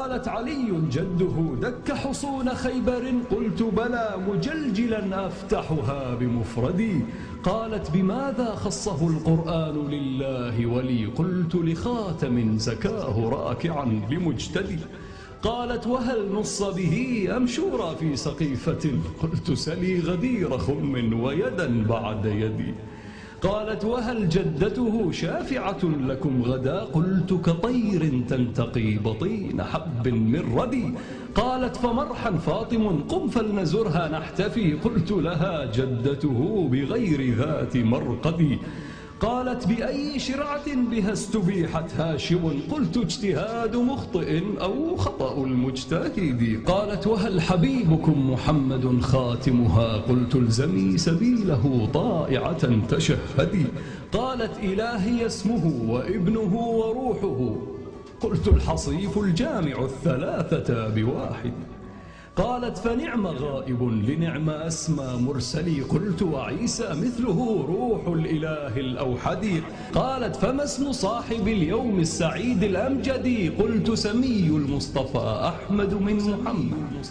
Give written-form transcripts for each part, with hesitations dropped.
قالت علي جده دك حصون خيبر. قلت بلى مجلجلا أفتحها بمفردي. قالت بماذا خصه القرآن لله ولي. قلت لخاتم زكاه راكعا لمجتدي. قالت وهل نص به أم شورى في سقيفة. قلت سلي غدير خم ويدا بعد يدي. قالت وهل جدته شافعة لكم غدا. قلت كطير تنتقي بطين حب من ردي. قالت فمرحا فاطم قم فلنزرها نحتفي. قلت لها جدته بغير ذات مرقدي. قالت بأي شرعة بها استبيحت هاشم. قلت اجتهاد مخطئ أو خطأ المجتهد. قالت وهل حبيبكم محمد خاتمها. قلت الزمي سبيله طائعة تشهدي. قالت إلهي اسمه وابنه وروحه. قلت الحصيف الجامع الثلاثة بواحد. قالت فنعم غائب لنعم أسمى مرسلي. قلت وعيسى مثله روح الإله الأوحد. قالت فما اسم صاحب اليوم السعيد الأمجد. قلت سمي المصطفى أحمد من محمد.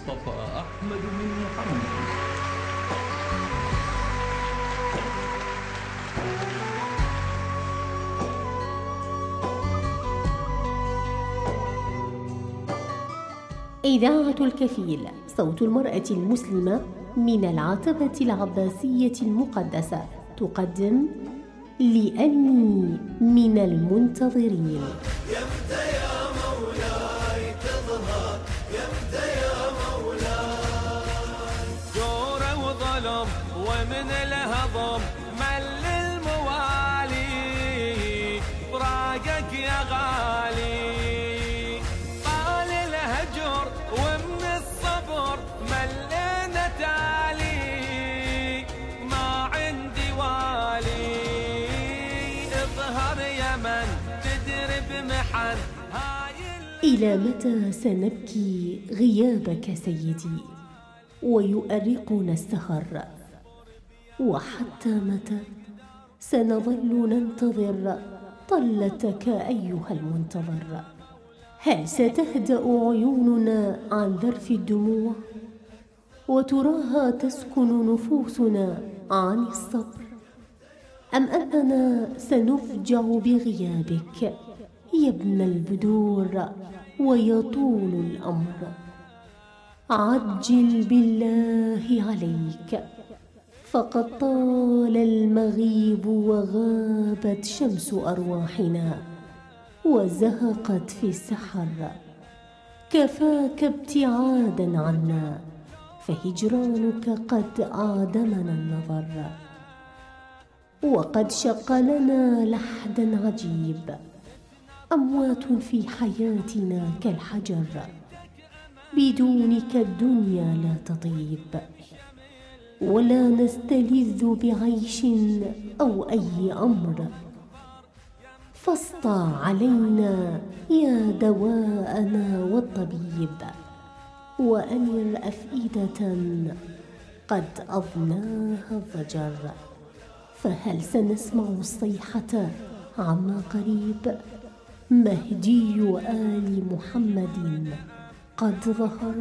إذاعة الكفيل، صوت المرأة المسلمة من العتبة العباسية المقدسة، تقدم لأني من المنتظرين. يمتى يا مولاي تظهر، يمتى يا مولاي. جور وظلم ومن الهضم مل الموالي. براقك يا غالي طال الهجر ومن الصبر ملينا تالي. ما عندي والي اظهر يا من تدري بمحن. إلى متى سنبكي غيابك سيدي ويؤرقنا السهر. وحتى متى سنظل ننتظر طلتك أيها المنتظر. هل ستهدأ عيوننا عن ذرف الدموع وتراها تسكن نفوسنا عن الصبر، أم أننا سنفجع بغيابك يا ابن البدور ويطول الأمر؟ عجل بالله عليك، فقد طال المغيب وغابت شمس أرواحنا وزهقت في السحر. كفاك ابتعادا عنا، فهجرانك قد عادمنا النظر. وقد شق لنا لحدا عجيب، أموات في حياتنا كالحجر. بدونك الدنيا لا تطيب، ولا نستلذ بعيش أو أي أمر. فاسطع علينا يا دواءنا والطبيب، وأنر أفئدة قد أضناها الضجر. فهل سنسمع الصيحة عما قريب؟ مهدي آل محمد قد ظهر.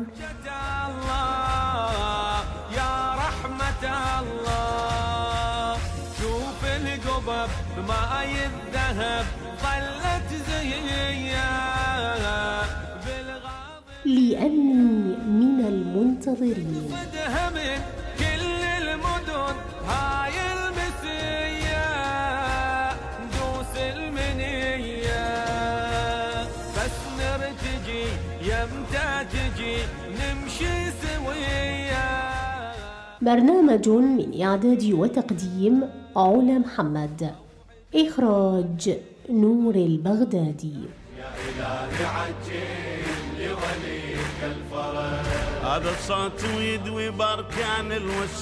يا رحمة الله، شوف القبب ماي الذهب ظلت زيها بالغاضب. لأني من المنتظرين. صدها من كل المدن هاي المسية، دوس المنية بس نرتجي يمتى تجي نمشي سوية. برنامج من إعداد وتقديم علا محمد، إخراج نور البغدادي. يا إلهي عجل لوليك الفرج، هذا الصوت ويدوي بركان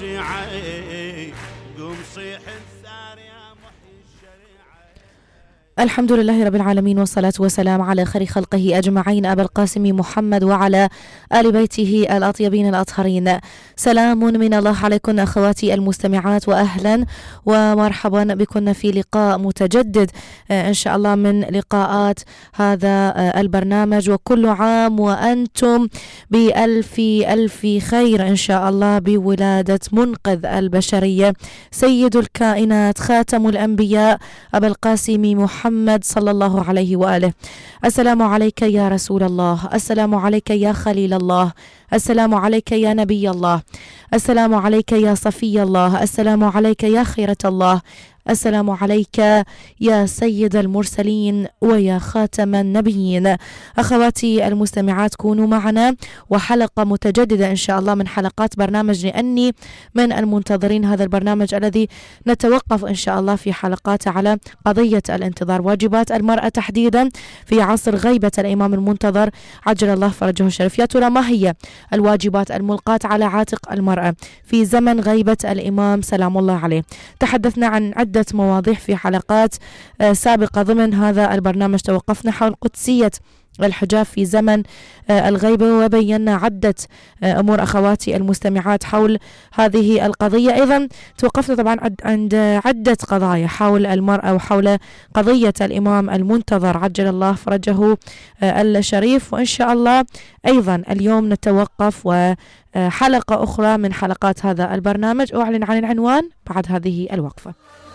الوسيعة. قوم صيح الثار يا محيي الشريعة. الحمد لله رب العالمين، والصلاة والسلام على خير خلقه أجمعين أبا القاسم محمد وعلى آل بيته الأطيبين الأطهرين. سلام من الله عليكم أخواتي المستمعات، وأهلا ومرحبا بكم في لقاء متجدد إن شاء الله من لقاءات هذا البرنامج، وكل عام وأنتم بألف ألف خير إن شاء الله، بولادة منقذ البشرية سيد الكائنات خاتم الأنبياء أبا القاسم محمد صلى الله عليه وآله. السلام عليك يا رسول الله، السلام عليك يا خليل الله، السلام عليك يا نبي الله، السلام عليك يا صفي الله، السلام عليك يا خيرة الله، السلام عليك يا سيد المرسلين ويا خاتم النبيين. أخواتي المستمعات، كونوا معنا وحلقة متجددة إن شاء الله من حلقات برنامج لأني من المنتظرين. هذا البرنامج الذي نتوقف إن شاء الله في حلقات على قضية الانتظار، واجبات المرأة تحديدا في عصر غيبة الإمام المنتظر عجل الله فرجه الشريف. يا ترى ما هي الواجبات الملقاة على عاتق المرأة في زمن غيبة الإمام سلام الله عليه؟ تحدثنا عن عدة مواضيع في حلقات سابقة ضمن هذا البرنامج. توقفنا حول قدسية الحجاب في زمن الغيبة، وبينا عدة أمور أخواتي المستمعات حول هذه القضية. أيضا توقفنا طبعا عند عدة قضايا حول المرأة وحول قضية الإمام المنتظر عجل الله فرجه الشريف، وإن شاء الله أيضا اليوم نتوقف وحلقة أخرى من حلقات هذا البرنامج. أعلن عن العنوان بعد هذه الوقفة.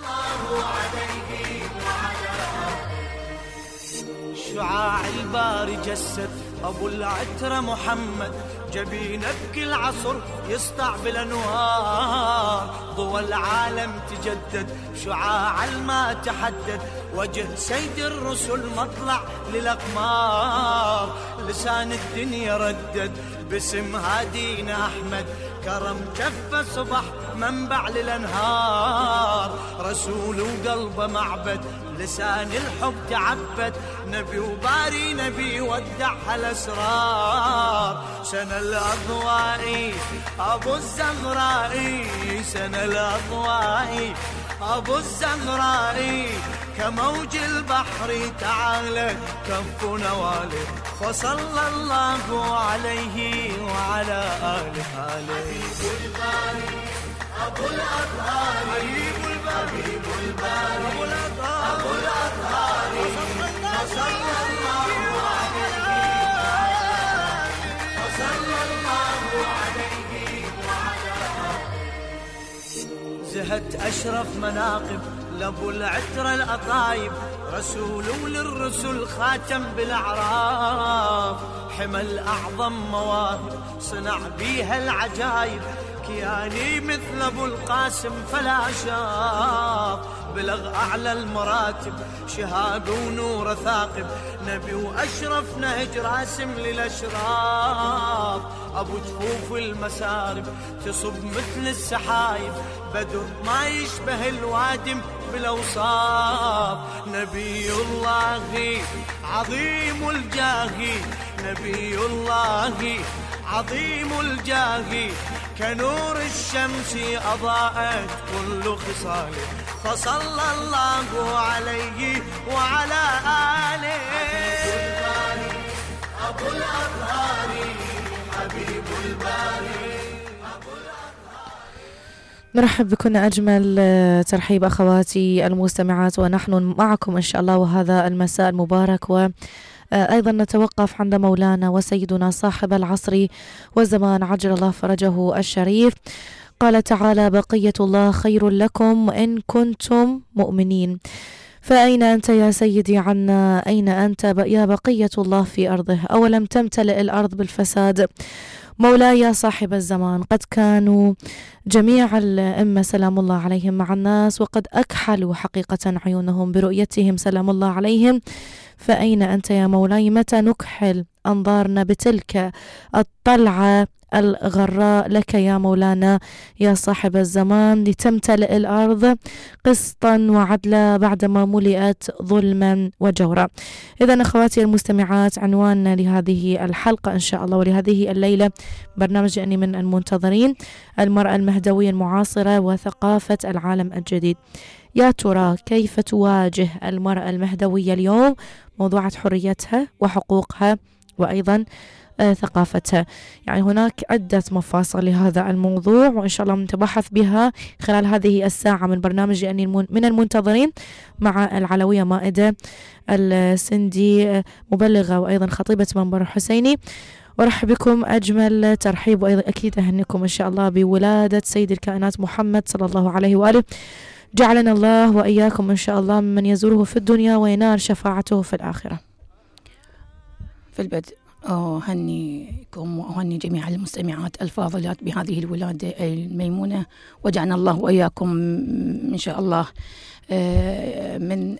شعاع الباري جسد أبو العترة محمد، جبين بكل عصر يسطع بالأنوار، ضوى العالم تجدد شعاع الما تحدد، وجه سيد الرسل مطلع للأقمار، لسان الدنيا ردد باسم هادينا أحمد، كرم كفه صبح منبع للأنهار، رسول وقلبه معبد لسان الحب تعبد، نبي وباري نبي ودع الأسرار، سنة الأضواء أبو الزهراء، سنة الأضواء أبو الزهراء، كموج البحر تعالى كف نواله، فصلى الله عليه وعلى آله. حبيب الباري أبو الأطهار، حبيب الباري أبو الأطهار، أبو الأطهار، فصلى الله عليه وصلى الله عليه وعلى آله. زهت أشرف مناقب لأبو العترة الأطايب، رسول وللرسل خاتم بالأعراب، حمل أعظم مواهب صنع بيها العجايب، كياني مثل أبو القاسم فلا شاب، بلغ أعلى المراتب شهاب ونور ثاقب، نبي وأشرف نهج راسم للأشراف، أبو جفوف المسارب تصب مثل السحايب، بدر ما يشبه الوادم بالأوصاف، نبي الله عظيم الجاه، نبي الله عظيم الجاه، كنور الشمس أضاءت كل خصاله، فصلى الله عليه وعلى آله. أبو الأطهار حبيب الباري. نرحب بكم أجمل ترحيب أخواتي المستمعات، ونحن معكم إن شاء الله وهذا المساء المبارك، وأيضا نتوقف عند مولانا وسيدنا صاحب العصر والزمان عجل الله فرجه الشريف. قال تعالى: بقية الله خير لكم إن كنتم مؤمنين. فأين أنت يا سيدي عنا؟ أين أنت يا بقية الله في أرضه؟ أولم تمتلئ الأرض بالفساد؟ مولاي صاحب الزمان، قد كانوا جميع الأئمة سلام الله عليهم مع الناس، وقد أكحلوا حقيقة عيونهم برؤيتهم سلام الله عليهم. فأين أنت يا مولاي؟ متى نكحل أنظارنا بتلك الطلعة الغراء لك يا مولانا يا صاحب الزمان، لتمتلئ الأرض قسطا وعدلا بعدما ملئت ظلما وجورا. إذن أخواتي المستمعات، عنواننا لهذه الحلقة إن شاء الله ولهذه الليلة برنامج أني من المنتظرين: المرأة المهدوية المعاصرة وثقافة العالم الجديد. يا ترى كيف تواجه المرأة المهدوية اليوم موضوعة حريتها وحقوقها وأيضا ثقافتها؟ يعني هناك عدة مفاصل لهذا الموضوع، وإن شاء الله نتبحث بها خلال هذه الساعة من برنامج أني من المنتظرين مع العلوية مائدة السندي، مبلغة وأيضا خطيبة منبر الحسيني. ورحب بكم أجمل ترحيب، وأيضا أكيد أهنكم إن شاء الله بولادة سيد الكائنات محمد صلى الله عليه وآله. جعلنا الله وإياكم إن شاء الله من يزوره في الدنيا وينال شفاعته في الآخرة. في البدء أهنيكم وأهني جميع المستمعات الفاضلات بهذه الولادة الميمونة، وجعلنا الله وإياكم إن شاء الله من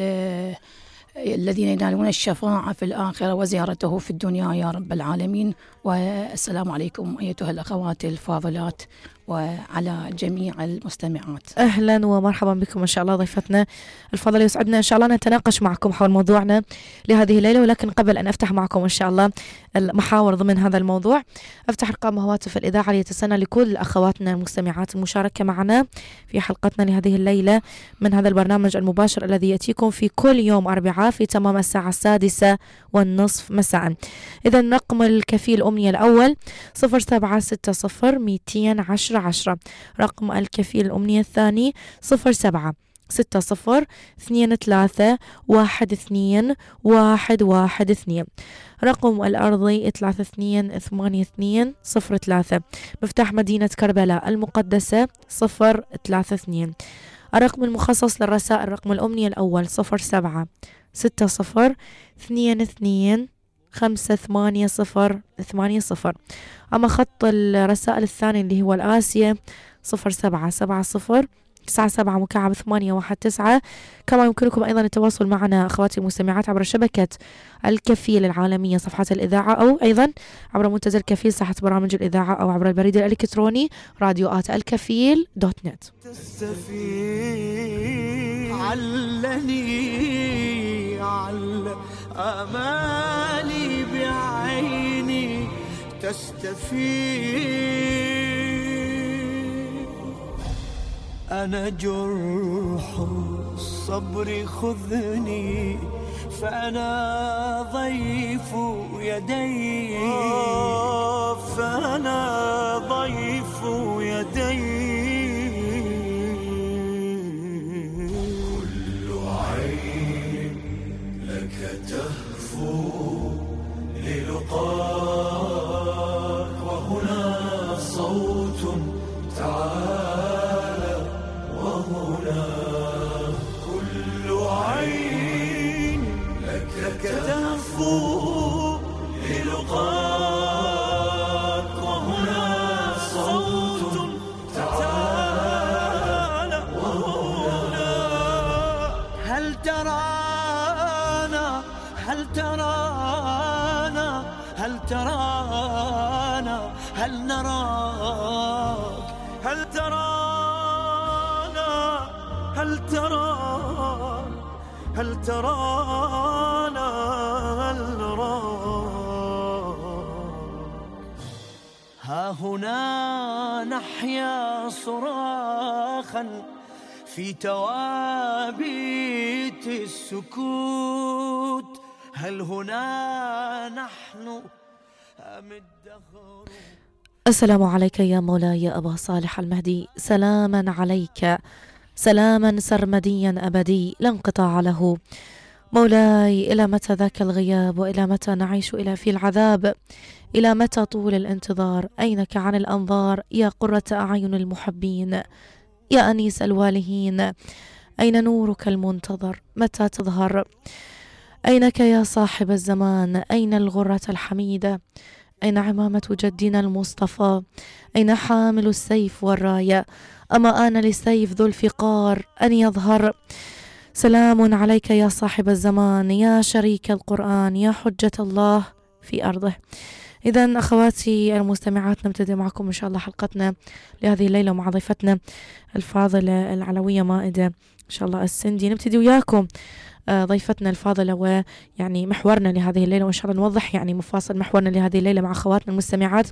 الذين ينالون الشفاعة في الآخرة وزيارته في الدنيا يا رب العالمين. والسلام عليكم أيتها الأخوات الفاضلات وعلى جميع المستمعات. أهلا ومرحبا بكم إن شاء الله ضيفتنا الفضل. يسعدنا إن شاء الله نتناقش معكم حول موضوعنا لهذه الليلة، ولكن قبل أن أفتح معكم إن شاء الله المحاور ضمن هذا الموضوع، أفتح أرقام هواتف الإذاعة ليتسنى لكل أخواتنا المستمعات المشاركة معنا في حلقتنا لهذه الليلة من هذا البرنامج المباشر الذي يأتيكم في كل يوم أربعاء في تمام الساعة 6:30 مساء. إذا رقم الكفيل أمنية الأول 0760-210-10. رقم الكفيل الأمنية الثاني 0760-23-12-112. رقم الأرضي 3282-02. مفتاح مدينة كربلاء المقدسة 032. الرقم المخصص للرسائل رقم الأمنية الأول 0760-22-58080. أما خط الرسائل الثاني اللي هو الآسيا 0770-97-819. كما يمكنكم أيضا التواصل معنا أخواتي المستمعات عبر شبكة الكفيل العالمية صفحة الإذاعة، أو أيضا عبر منتدى الكفيل صفحة برامج الإذاعة، أو عبر البريد الإلكتروني radio@الكفيل.net. علني على أمالي بعيني تستفيد، أنا جرح الصبر خذني فأنا ضيف يدي، فأنا ضيف يدي. كل عين لك تهفو للقاك، وهنا صوت تعالى، وهنا كل عين لك تهفو للقاك، وهنا صوت تعالى، وهنا هل ترانا، هل ترانا، هل ترانا، هل نراك، هل ترانا، هل ترانا، هل ترانا، هل نراك. ها هنا نحيا صراخا في توابيت السكوت، هل هنا نحن أم الدهر؟ السلام عليك يا مولاي يا أبا صالح المهدي، سلاما عليك، سلاما سرمديا أبدي لا انقطاع له. مولاي إلى متى ذاك الغياب، وإلى متى نعيش إلى في العذاب، إلى متى طول الانتظار، أينك عن الأنظار يا قرة أعين المحبين، يا أنيس الوالهين، أين نورك المنتظر متى تظهر، أينك يا صاحب الزمان، أين الغرة الحميدة، أين عمامة جدنا المصطفى، أين حامل السيف والراية، أما آن للسيف ذو الفقار أن يظهر. سلام عليك يا صاحب الزمان، يا شريك القرآن، يا حجة الله في أرضه. إذن أخواتي المستمعات، نبتدي معكم إن شاء الله حلقتنا لهذه الليلة مع ضيفتنا الفاضلة العلوية مائدة إن شاء الله السندي. نبتدي وياكم ضيفتنا الفاضلة ويعني محورنا لهذه الليلة، وإن شاء الله نوضح يعني مفاصل محورنا لهذه الليلة مع أخواتنا المستمعات،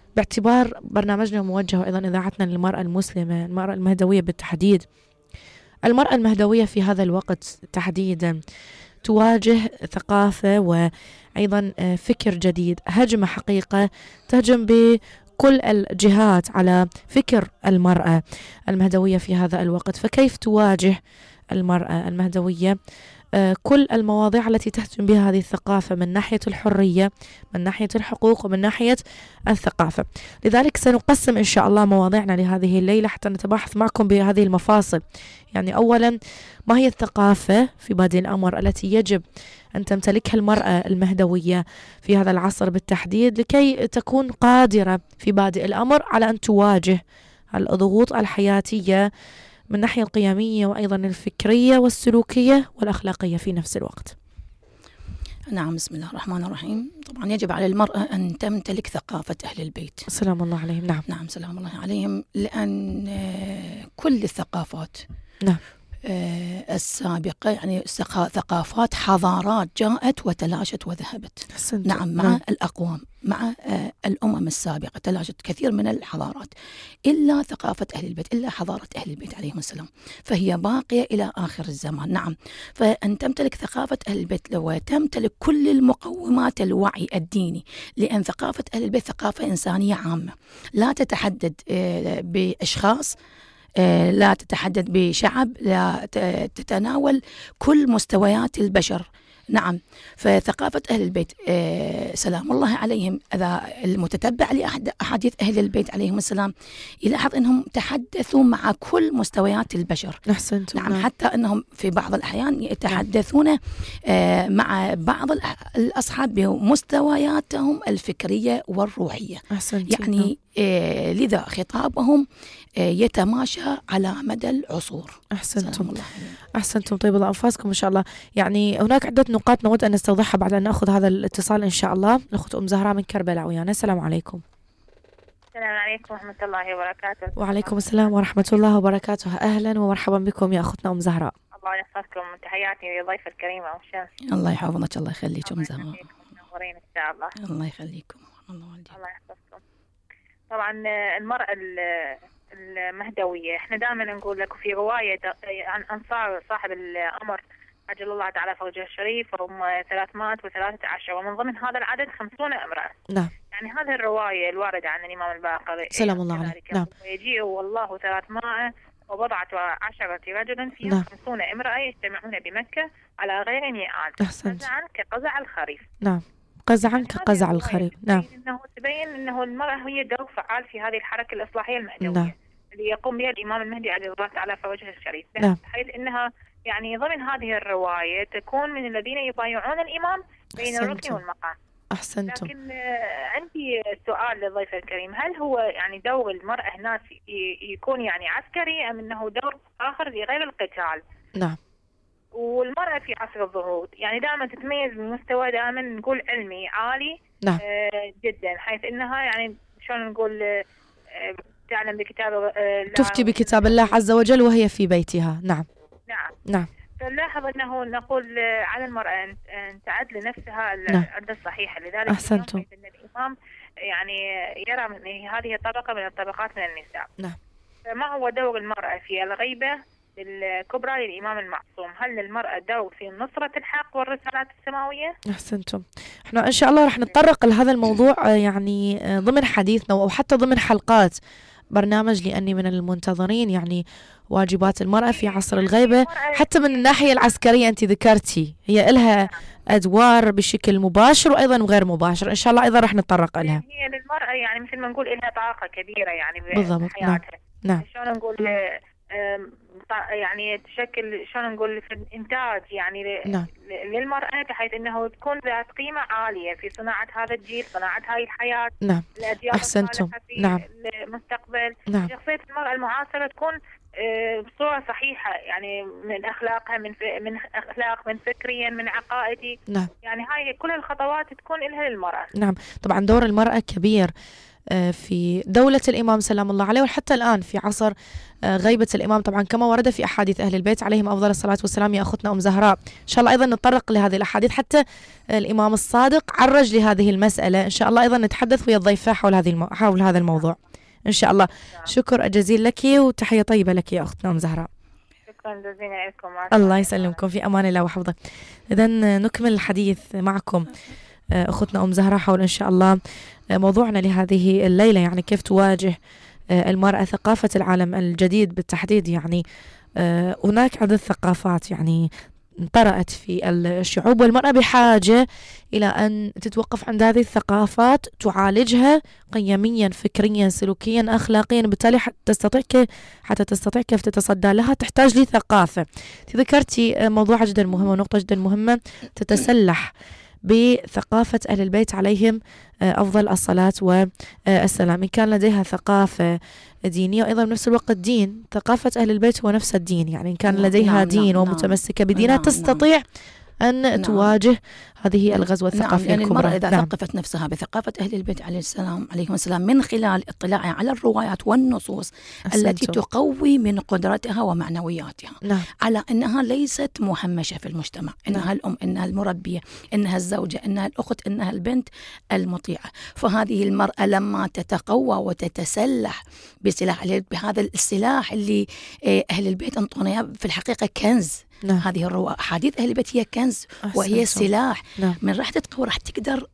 باعتبار برنامجنا موجه وأيضا إذاعتنا للمرأة المسلمة، المرأة المهدوية بالتحديد. المرأة المهدوية في هذا الوقت تحديدا تواجه ثقافة وأيضا فكر جديد، هجمة حقيقة تهجم بكل الجهات على فكر المرأة المهدوية في هذا الوقت. فكيف تواجه المرأة المهدوية كل المواضيع التي تهتم بها هذه الثقافة من ناحية الحرية، من ناحية الحقوق، ومن ناحية الثقافة؟ لذلك سنقسم إن شاء الله مواضيعنا لهذه الليلة حتى نتباحث معكم بهذه المفاصل. يعني أولا، ما هي الثقافة في بادئ الأمر التي يجب أن تمتلكها المرأة المهدوية في هذا العصر بالتحديد لكي تكون قادرة في بادئ الأمر على أن تواجه الضغوط الحياتية من الناحية القيمية وأيضا الفكرية والسلوكية والأخلاقية في نفس الوقت؟ نعم، بسم الله الرحمن الرحيم. طبعا يجب على المرأة أن تمتلك ثقافة أهل البيت سلام الله عليهم. نعم نعم، سلام الله عليهم، لأن كل الثقافات نعم السابقة يعني ثقافات حضارات جاءت وتلاشت وذهبت. نعم، مع الأقوام، مع الأمم السابقة تلاشت كثير من الحضارات، إلا ثقافة أهل البيت، إلا حضارة أهل البيت عليهم السلام، فهي باقية إلى آخر الزمان. نعم، فأن تمتلك ثقافة أهل البيت وتمتلك كل المقومات الوعي الديني، لأن ثقافة أهل البيت ثقافة إنسانية عامة لا تتحدد بأشخاص، لا تتحدد بشعب، لا تتناول كل مستويات البشر. نعم، فثقافة أهل البيت سلام الله عليهم، إذا المتتبع لأحاديث أهل البيت عليهم السلام يلاحظ أنهم تحدثوا مع كل مستويات البشر. أحسنتم. نعم، حتى أنهم في بعض الأحيان يتحدثون مع بعض الأصحاب بمستوياتهم الفكرية والروحية. أحسنتم. يعني لذا خطابهم يتماشى على مدى العصور. أحسنتم. أحسنتم، طيب الله أنفاسكم إن شاء الله. يعني هناك عدة نقاط نود أن نستوضحها بعد أن نأخذ هذا الاتصال إن شاء الله. الأخت أم زهراء من كربلاء ويانا. السلام عليكم. السلام عليكم ورحمة الله وبركاته. وعليكم السلام ورحمة الله وبركاته. أهلا ومرحبا بكم يا أختنا أم زهراء. الله يحفظكم، تحياتي للضيفة الكريمة أم شمس. الله يحفظك، الله يخليك أم زهراء. منورين إن شاء الله. الله يخليكم. الله يحفظكم. طبعا المرأة المهدوية، احنا دائما نقول لك في رواية عن أنصار صاحب الأمر عجل الله تعالى فرجه الشريف، هم 313، ومن ضمن هذا العدد 50 امرأة. نعم. يعني هذه الرواية الواردة عن الإمام الباقر سلام الله عليه. نعم. ويجيء والله 310 رجلا فيهم نعم. 50 امرأة يجتمعون بمكة على غير ميعاد، قزعا كقزع الخريف. نعم، قزعا كقزع الخريف. نعم. تبين أنه المرأة هي دور فعال في هذه الحركة الإصلاحية المهدوية. نعم. اللي يقوم بها الإمام المهدي عجل الله تعالى فرجه الشريف. نعم. بحيث أنها يعني ضمن هذه الرواية تكون من الذين يبايعون الإمام بين الركن والمقام. أحسنتم. لكن عندي سؤال للضيف الكريم، هل هو يعني دور المرأة هناك يكون يعني عسكري أم أنه دور آخر لغير القتال؟ نعم. والمرأة في عصر الضغوط يعني دائما تتميز بمستوى دائما نقول علمي عالي. نعم. جدا، حيث أنها يعني شلون نقول تعلم بكتاب تفتي بكتاب الله عز وجل وهي في بيتها. نعم. نعم. نعم. فنلاحظ أنه نقول على المرأة أن تعد لنفسها العدة الصحيحة. لذلك أحسنتم. أن الإمام يعني يرى من هذه طبقة من الطبقات من النساء. نعم. فما هو دور المرأة في الغيبة الكبرى للإمام المعصوم؟ هل للمرأة دور في نصرة الحق والرسالات السماوية؟ أحسنتم. احنا إن شاء الله رح نتطرق لهذا الموضوع يعني ضمن حديثنا أو حتى ضمن حلقات برنامج، لأني من المنتظرين يعني واجبات المرأة في عصر الغيبة حتى من الناحية العسكرية. أنت ذكرتي هي إلها أدوار بشكل مباشر وأيضا غير مباشر، إن شاء الله أيضا رح نتطرق لها. هي للمرأة يعني مثل ما نقول إلها طاقة كبيرة يعني بحياتها. نعم. شلون نقول يعني تشكل شلون نقول في الإنتاج يعني نعم. للمرأة، بحيث أنه تكون ذات قيمة عالية في صناعة هذا الجيل، صناعة هاي الحياة. نعم. الأجيال أحسنتم. في نعم. المستقبل. نعم. شخصية المرأة المعاصرة تكون بصورة صحيحة يعني من أخلاقها، من أخلاق، من فكريا، من عقائدي. نعم. يعني هاي كل الخطوات تكون إلها للمرأة. نعم. طبعا دور المرأة كبير في دولة الإمام سلام الله عليه، وحتى الآن في عصر غيبة الإمام طبعا كما ورد في أحاديث أهل البيت عليهم أفضل الصلاة والسلام يا أختنا أم زهراء. إن شاء الله أيضا نتطرق لهذه الأحاديث، حتى الإمام الصادق عرج لهذه المسألة. إن شاء الله أيضا نتحدث ويا الضيفة حول هذا الموضوع إن شاء الله. شكر جزيل لك وتحية طيبة لك يا أختنا أم زهراء. شكرا جزيلا لكم. الله يسلمكم، في أمان الله وحفظه. إذا نكمل الحديث معكم أختنا أم زهرة حول إن شاء الله موضوعنا لهذه الليلة، يعني كيف تواجه المرأة ثقافة العالم الجديد بالتحديد. يعني هناك عدد ثقافات يعني طرأت في الشعوب، والمرأة بحاجة إلى أن تتوقف عند هذه الثقافات، تعالجها قيميا فكريا سلوكيا أخلاقيا، بالتالي حتى تستطيع كيف تتصدى لها تحتاج لثقافة. ذكرتي موضوع جدا مهم ونقطة جدا مهمة، تتسلح بثقافة أهل البيت عليهم أفضل الصلاة والسلام. إن كان لديها ثقافة دينية وأيضا بنفس الوقت دين، ثقافة أهل البيت هو نفس الدين، يعني إن كان لديها دين ومتمسكة بدينها تستطيع أن تواجه هذه الغزوة الثقافية يعني الكبرى. المرأة إذا ثقفت نفسها بثقافة أهل البيت عليهم السلام من خلال اطلاعها على الروايات والنصوص التي تقوي من قدرتها ومعنوياتها، على أنها ليست مهمشة في المجتمع، أنها الأم، أنها المربية، أنها الزوجة، أنها الأخت، أنها البنت المطيعة. فهذه المرأة لما تتقوى وتتسلح بسلاح بهذا السلاح اللي أهل البيت أنطونيا في الحقيقة كنز. هذه أحاديث أهل البيت هي كنز وهي سلاح. من راح تتقوى راح تقدر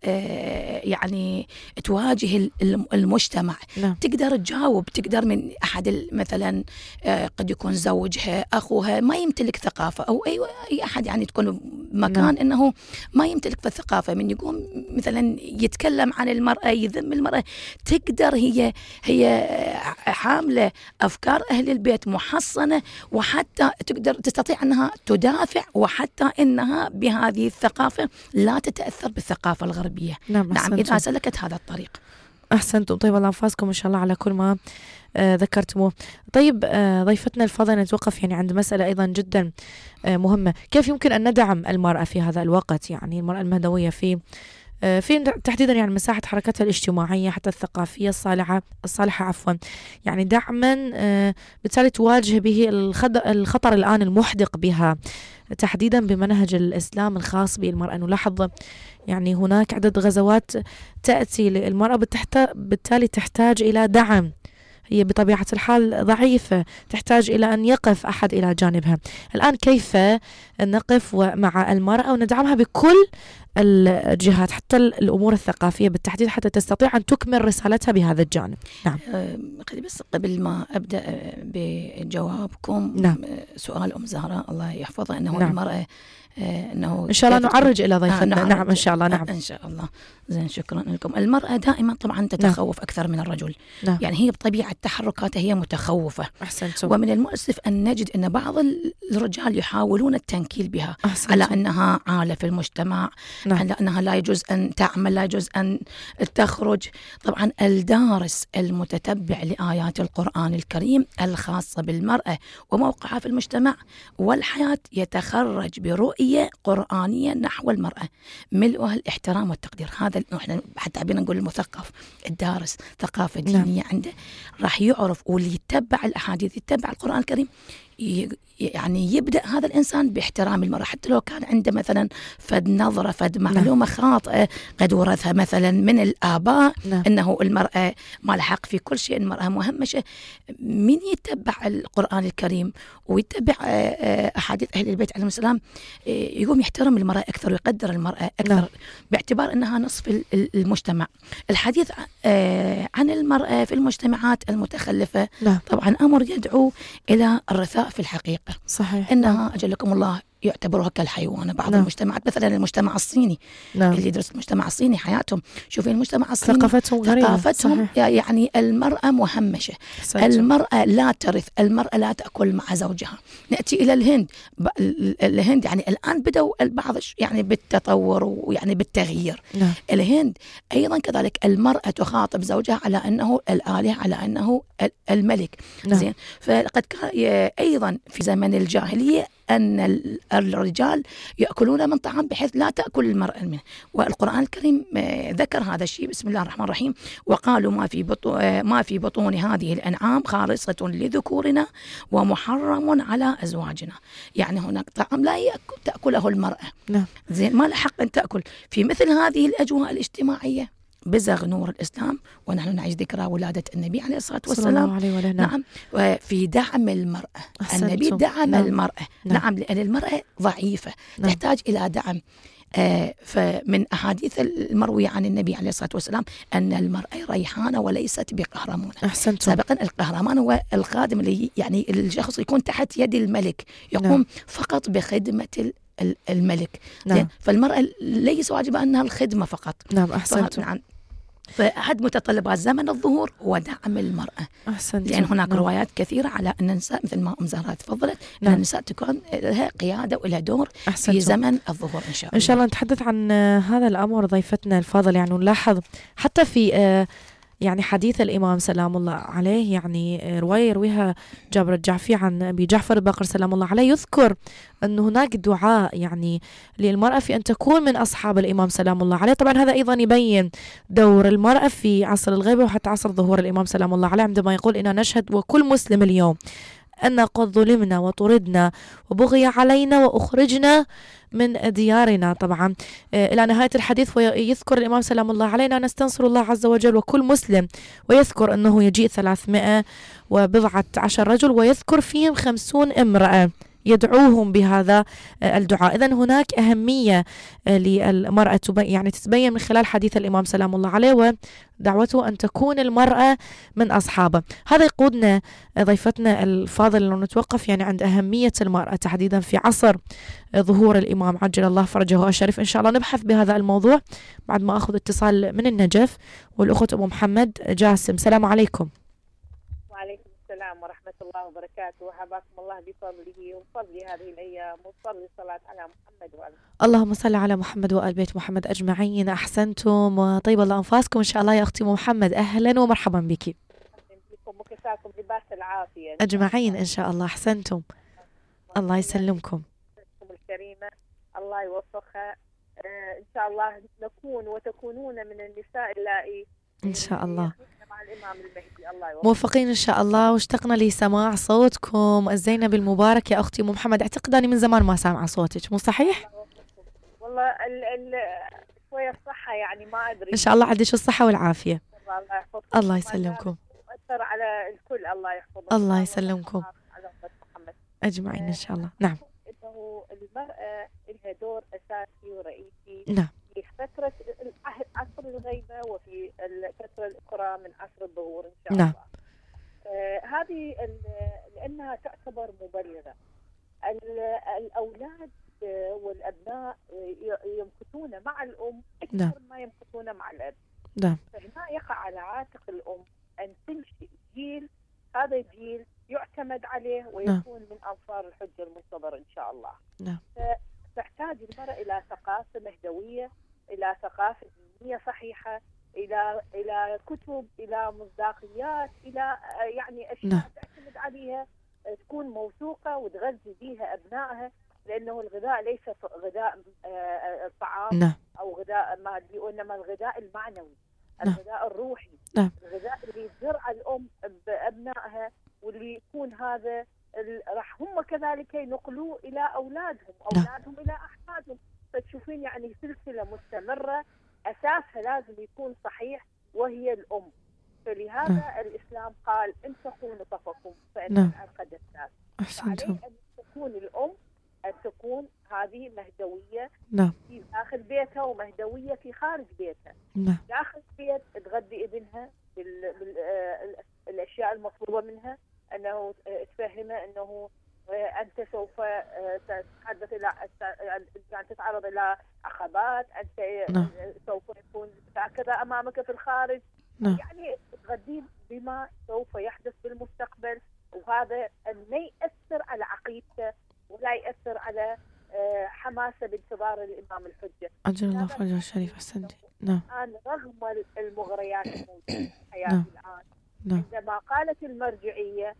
يعني تواجه المجتمع. تقدر تجاوب، تقدر من أحد مثلا قد يكون زوجها أخوها ما يمتلك ثقافة، أو أي أحد يعني تكون مكان أنه ما يمتلك في الثقافة، من يقوم مثلا يتكلم عن المرأة يذم المرأة، تقدر هي حاملة أفكار أهل البيت محصنة، وحتى تقدر تستطيع أنها تدافع، وحتى أنها بهذه الثقافة لا تتأثر بالثقافة الغربية. نعم إذا سلكت هذا الطريق. أحسنتم. طيب الله يحفظكم إن شاء الله على كل ما ذكرتموه. طيب ضيفتنا الفاضلة نتوقف يعني عند مسألة أيضا جدا مهمة، كيف يمكن أن ندعم المرأة في هذا الوقت، يعني المرأة المهدوية في تحديدا يعني مساحة حركتها الاجتماعية حتى الثقافية الصالحة عفوا، يعني دعما بالتالي تواجه به الخطر الآن المحدق بها تحديدا بمنهج الإسلام الخاص بالمرأة. نلاحظ يعني هناك عدد غزوات تأتي للمرأة بالتالي تحتاج إلى دعم، هي بطبيعة الحال ضعيفة، تحتاج إلى أن يقف أحد إلى جانبها. الآن كيف نقف مع المرأة وندعمها بكل الجهات حتى الأمور الثقافية بالتحديد حتى تستطيع أن تكمل رسالتها بهذا الجانب؟ نعم. بس قبل ما أبدأ بجوابكم، سؤال أم زهرة الله يحفظها، أنه المرأة أنه إن شاء الله نعرج إلى ضيفتنا. نعم إن شاء الله. نعم إن شاء الله. زين شكرا لكم. المرأة دائما طبعا تتخوف أكثر من الرجل. يعني هي بطبيعة تحركاتها هي متخوفة. أحسنتم. ومن المؤسف أن نجد أن بعض الرجال يحاولون التنكيل بها. على أنها عالة في المجتمع، على أنها لا يجوز أن تعمل، لا يجوز أن تخرج. طبعا الدارس المتتبع لآيات القرآن الكريم الخاصة بالمرأة وموقعها في المجتمع والحياة يتخرج برؤية قرآنية نحو المرأة ملؤها الاحترام والتقدير. هذا احنا حتى عبينا نقول المثقف الدارس ثقافة دينية عنده راح يعرف، واللي يتبع الأحاديث يتبع القرآن الكريم يعني يبدأ هذا الإنسان باحترام المرأة، حتى لو كان عنده مثلا فد نظرة فد معلومة خاطئة قد ورثها مثلا من الآباء أنه المرأة ما لها حق في كل شيء، المرأة مهمشة. من يتبع القرآن الكريم ويتبع أحاديث أهل البيت عليهم السلام يقوم يحترم المرأة أكثر ويقدر المرأة أكثر، باعتبار أنها نصف المجتمع. الحديث عن المرأة في المجتمعات المتخلفة طبعا أمر يدعو إلى الرثاء في الحقيقة. صحيح. إنها أجلكم الله يعتبروها كالحيوان. بعض المجتمعات مثلا المجتمع الصيني اللي يدرس المجتمع الصيني حياتهم، شوفي المجتمع الصيني ثقافتهم يعني المرأة مهمشة. المرأة لا ترث، المرأة لا تأكل مع زوجها. نأتي إلى الهند يعني الآن بدأوا البعض يعني بالتطور ويعني بالتغيير. الهند أيضا كذلك المرأة تخاطب زوجها على أنه الآله، على أنه الملك. زين. فقد كان أيضا في زمن الجاهلية أن الرجال يأكلون من طعام بحيث لا تأكل المرأة منه، والقرآن الكريم ذكر هذا الشيء. بسم الله الرحمن الرحيم: وقالوا ما في بطون هذه الأنعام خالصة لذكورنا ومحرم على أزواجنا. يعني هناك طعام لا تأكله المرأة. زين، ما لها حق أن تأكل في مثل هذه الأجواء الاجتماعية. بزغ نور الإسلام، ونحن نعيش ذكرى ولادة النبي عليه الصلاة والسلام. نعم. وفي دعم المرأة، النبي دعم المرأة. نعم، لأن المرأة ضعيفة تحتاج إلى دعم. فمن أحاديث المروية عن النبي عليه الصلاة والسلام أن المرأة ريحانة وليست بقهرمانة. سابقا القهرمان هو الخادم اللي يعني الشخص يكون تحت يد الملك، يقوم فقط بخدمة الملك. فالمرأة ليس واجبة أنها الخدمة فقط. نعم، أحسنتم. فأحد متطلبات زمن الظهور هو دعم المرأة. لأن هناك روايات كثيرة على أن النساء مثل ما أم زهرة تفضلت أن النساء تكون لها قيادة ولها دور في زمن الظهور إن شاء الله. إن شاء الله نتحدث عن هذا الأمر ضيفتنا الفاضل. يعني نلاحظ حتى في يعني حديث الإمام سلام الله عليه، يعني رواية يرويها جابر الجعفي عن أبي جعفر الباقر سلام الله عليه، يذكر أن هناك دعاء يعني للمرأة في أن تكون من أصحاب الإمام سلام الله عليه. طبعا هذا أيضا يبين دور المرأة في عصر الغيبة وحتى عصر ظهور الإمام سلام الله عليه، عندما يقول إننا نشهد وكل مسلم اليوم أن قد ظلمنا وطردنا وبغي علينا وأخرجنا من ديارنا. طبعا إلى نهاية الحديث ويذكر الإمام سلام الله علينا نستنصر الله عز وجل وكل مسلم، ويذكر أنه يجيء 310 رجل ويذكر فيهم 50 امرأة يدعوهم بهذا الدعاء. إذن هناك أهمية للمرأة يعني تتبين من خلال حديث الإمام سلام الله عليه ودعوته أن تكون المرأة من أصحابه. هذا يقودنا ضيفتنا الفاضل لو نتوقف يعني عند أهمية المرأة تحديدا في عصر ظهور الإمام عجل الله فرجه الشريف. إن شاء الله نبحث بهذا الموضوع بعد ما أخذ اتصال من النجف والأخت أم محمد جاسم. السلام عليكم. وعليكم السلام ورحمة الله وبركاته، وحباكم الله بفضله وفضل هذه الأيام، وصلي الصلاة على محمد وآل اللهم صل على محمد وآل بيت محمد أجمعين. أحسنتم وطيب الله أنفاسكم إن شاء الله يا أختي محمد. أهلا ومرحبا بك. بكم وكساكم لباس العافية أجمعين إن شاء الله. أحسنتم، الله يسلمكم. الكريمة الله يوفقها. إن شاء الله نكون وتكونون من النساء اللائي إن شاء الله مع الإمام المهدي. الله موفقين إن شاء الله. واشتقنا لسماع صوتكم الزينب المبارك يا أختي محمد. أعتقد أني من زمان ما سامعة صوتك، مو صحيح؟ والله شوية الصحة يعني ما أدري. إن شاء الله عندك الصحة والعافية. الله يحفظكم. الله يسلمكم. أثر على الكل. الله يحفظكم. الله يسلمكم أجمعين إن شاء الله. نعم. إنه المرأة لها دور أساسي ورئيسي. نعم. في فترة عصر الغيبة وفي الفترة الأخرى من عصر الظهور إن شاء الله. نعم. هذه لأنها تعتبر مبلغة. الأولاد والأبناء يمكثون مع الأم أكثر ما يمكثون مع الأب. نعم. فهنا يقع على عاتق الأم أن تنشئ جيل، هذا الجيل يعتمد عليه ويكون من أنصار الحجة المنتظر إن شاء الله. نعم. تحتاج المرأة إلى ثقافة مهدوية، إلى ثقافة دينية صحيحة، إلى كتب، إلى مصداقيات، إلى يعني أشياء تعتمد عليها، تكون موثوقة وتغذي بها أبنائها، لأنه الغذاء ليس غذاء الطعام أو غذاء مادي، وإنما الغذاء المعنوي، الغذاء الروحي، الغذاء اللي يزرع الأم بأبنائها، واللي يكون هذا راح هم كذلك ينقلوه إلى أولادهم، أولادهم إلى أحفادهم. فتشوفين يعني سلسلة مستمرة أساسها لازم يكون صحيح وهي الأم. فلهذا الإسلام قال انفقوا نطفكم فإن العرق دساس. عليه أن تكون الأم أن تكون هذه مهدوية في داخل بيتها ومهدوية في خارج بيتها. داخل البيت تغذي ابنها بالأشياء المطلوبة منها، أنه تفهمه أنه أنت سوف تتحدث يعني تتعرض إلى عقبات، أنت سوف يكون كذا أمامك في الخارج. يعني تغذيه بما سوف يحدث بالمستقبل، وهذا ما يأثر على عقيدته ولا يأثر على حماسة بانتظار الإمام الحجة. أجل الله فرجه الشريف. أحسنتي. نعم. الآن رغم المغريات الموجودة في الحياة الآن، عندما قالت المرجعية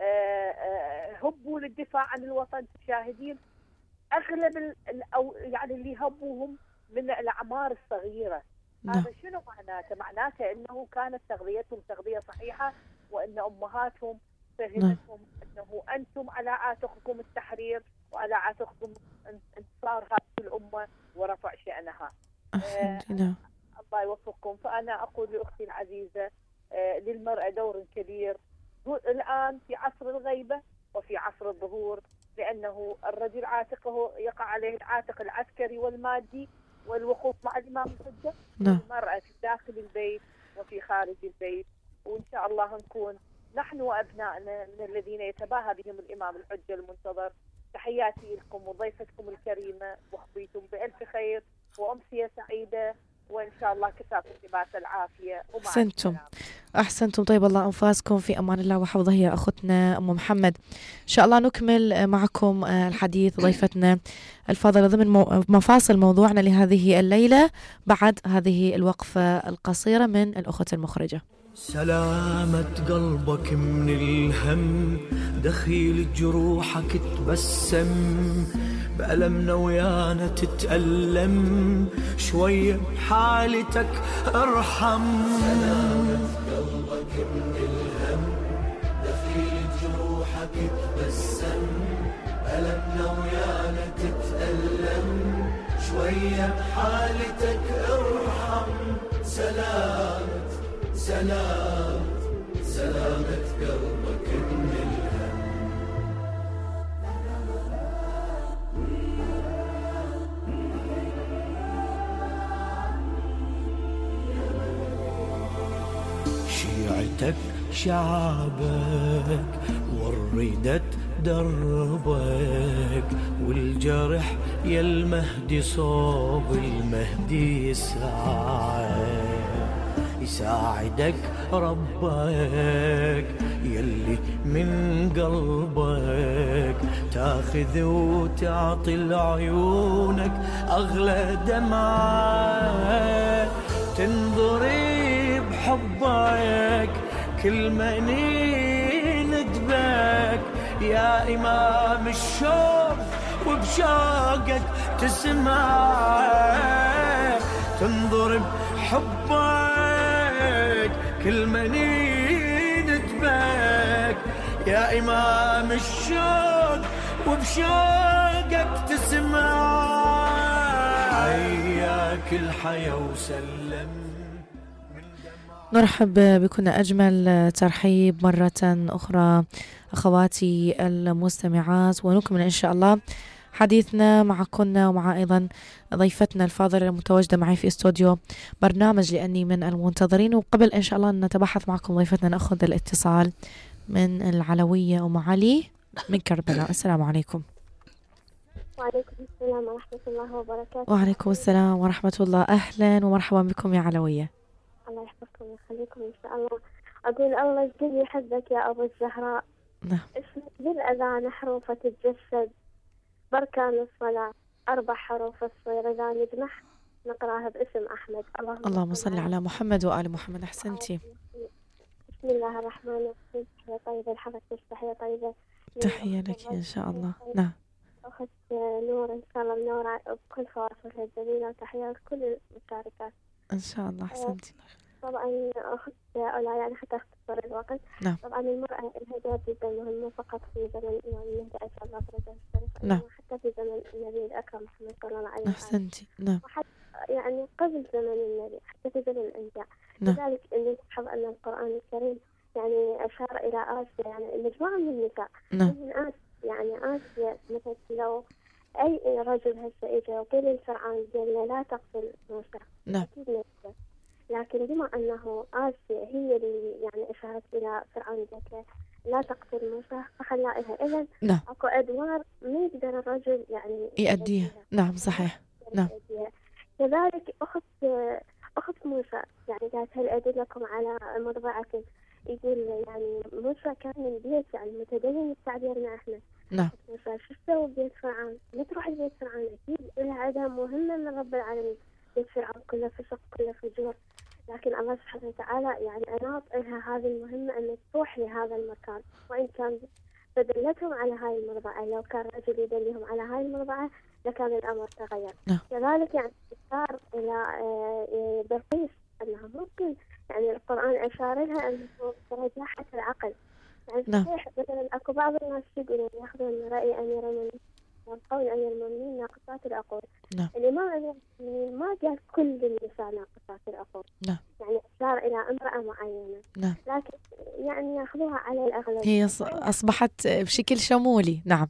هبوا للدفاع عن الوطن، تشاهدين أغلب يعني اللي هبوهم من الأعمار الصغيرة. هذا شنو معناته؟ معناته أنه كانت تغذيتهم تغذية صحيحة، وأن أمهاتهم فهمتهم أنه أنتم على عاتقكم التحرير وعلى عاتقكم انتصار هذه الأمة ورفع شأنها. الله يوفقكم. فأنا أقول لأختي العزيزة للمرأة دور كبير الآن في عصر الغيبة وفي عصر الظهور، لأنه الرجل عاتقه يقع عليه العاتق العسكري والمادي والوقوف مع الإمام الحجة، والمرأة في داخل البيت وفي خارج البيت. وإن شاء الله نكون نحن وأبنائنا من الذين يتباهى بهم الإمام الحجة المنتظر. تحياتي لكم وضيفتكم الكريمة، وخبيتم بألف خير وأمسية سعيدة، وإن شاء الله كتاب لباس العافية. أحسنتم. طيب الله أنفاسكم، في أمان الله وحفظه يا أختنا أم محمد. إن شاء الله نكمل معكم الحديث ضيفتنا الفاضلة ضمن مفاصل موضوعنا لهذه الليلة بعد هذه الوقفة القصيرة من الأخت المخرجة. سلامة قلبك من الهم، دخيل جروحك تبسم، بألمنا ويانا تتألم، شوية بحالتك ارحم. سلامة قلبك من الهم، دخيل جروحك تبسم، بألمنا ويانا تتألم، شوية بحالتك ارحم. سلامة قلبك من الهم. شيعتك شعبك والردة دربك، والجرح يا المهدي صوب المهدي يساعدك ربك، يلي من قلبك تاخذ وتعطي لعيونك أغلى دمعة، تنظري بحبك كل مني ندبك يا إمام الشوق، وبشوقك تسمع، تنظر بحبك كل مني ندبك يا إمام الشوق، وبشوقك تسمع. حياك الحياة وسلم. نرحب بكم أجمل ترحيب مرة أخرى أخواتي المستمعات، ونكمل إن شاء الله حديثنا معكن ومع أيضا ضيفتنا الفاضلة المتواجدة معي في استوديو برنامج لأني من المنتظرين. وقبل إن شاء الله أن نتبحث معكم ضيفتنا نأخذ الاتصال من العلوية أم علي من كربلاء. السلام عليكم. وعليكم السلام ورحمة الله وبركاته. وعليكم السلام ورحمة الله. أهلا ومرحبا بكم يا علوية. الله يحفظكم ويخليكم إن شاء الله. أقول الله الجل يحبك يا أبو الزهراء. نعم. اسمك بالأذان حروفة تتجسد، بأركان الصلاة 4 حروف الصير إذا نجمح نقراها باسم أحمد. اللهم صل على محمد وآل محمد. أحسنتي. بسم الله الرحمن الرحيم. تحية طيبة لحضرتك، تحية طيبة. تحية لك إن شاء الله. نعم. أخت نور إن شاء الله منورة بكل فواصلها الجميلة، وتحية لكل المشاركات إن شاء الله. أحسنتي. طبعا أخت أولا يعني حتى أختصر الوقت. نعم. طبعا المرأة الهداية جدا مهمة، فقط في زمن يعني المهدي أسأل الله فرجه الشريف. نعم. حتى في زمن النبي الأكرم محمد صلى الله عليه وسلم. أحسنتي. نعم. وحتى يعني قبل زمن النبي، حتى في زمن الأنبياء. نعم. لذلك إن نلاحظ أن القرآن الكريم يعني أشار إلى آسيا، يعني مجموعة من النساء. نعم. من آسيا يعني آسيا مثلا لو أي رجل هسه إجا وقيل الفرعون قال لا تقتل موسى. نعم. أكيد نفسه. لكن بما أنه آسيا هي اللي يعني أشارت إلى فرعون قالت له لا تقتل موسى، فخلى إلها. إذن نعم. أكو أدوار ما يقدر الرجل يعني يؤديها. نعم صحيح. نعم. كذلك أخت موسى يعني قالت هل أدلكم على مرضعة. يقول يعني موسى كان من بيت يعني متدين بتعبيرنا احنا. نعم. موسى شو تسوي ببيت فرعون؟ لا تروح لبيت فرعون، أكيد لها عدم مهمة من رب العالمين. بيت فرعون كله فسق كله فجور، لكن الله سبحانه وتعالى يعني أناط لها هذه المهمة أن تروح لهذا المكان، وإن كان فدلتهم على هاي المرضعة. لو كان رجل يدلهم على هاي المرضعة لكان الأمر تغير. نعم. كذلك يعني أشار إلى بلقيس أنها ممكن يعني القرآن أشار لها أنه رجاحة العقل. يعني نعم. صحيح مثلا أكو بعض الناس يقولون يأخذون رأي أمير المؤمنين ترون أن المؤمنين ناقصات العقول. نعم. الإمام أمير المؤمنين ما قال كل النساء ناقصات العقول. نعم. يعني أشار إلى امرأة معينة. نعم. لكن يعني يأخذوها على الأغلب. هي أصبحت بشكل شمولي. نعم.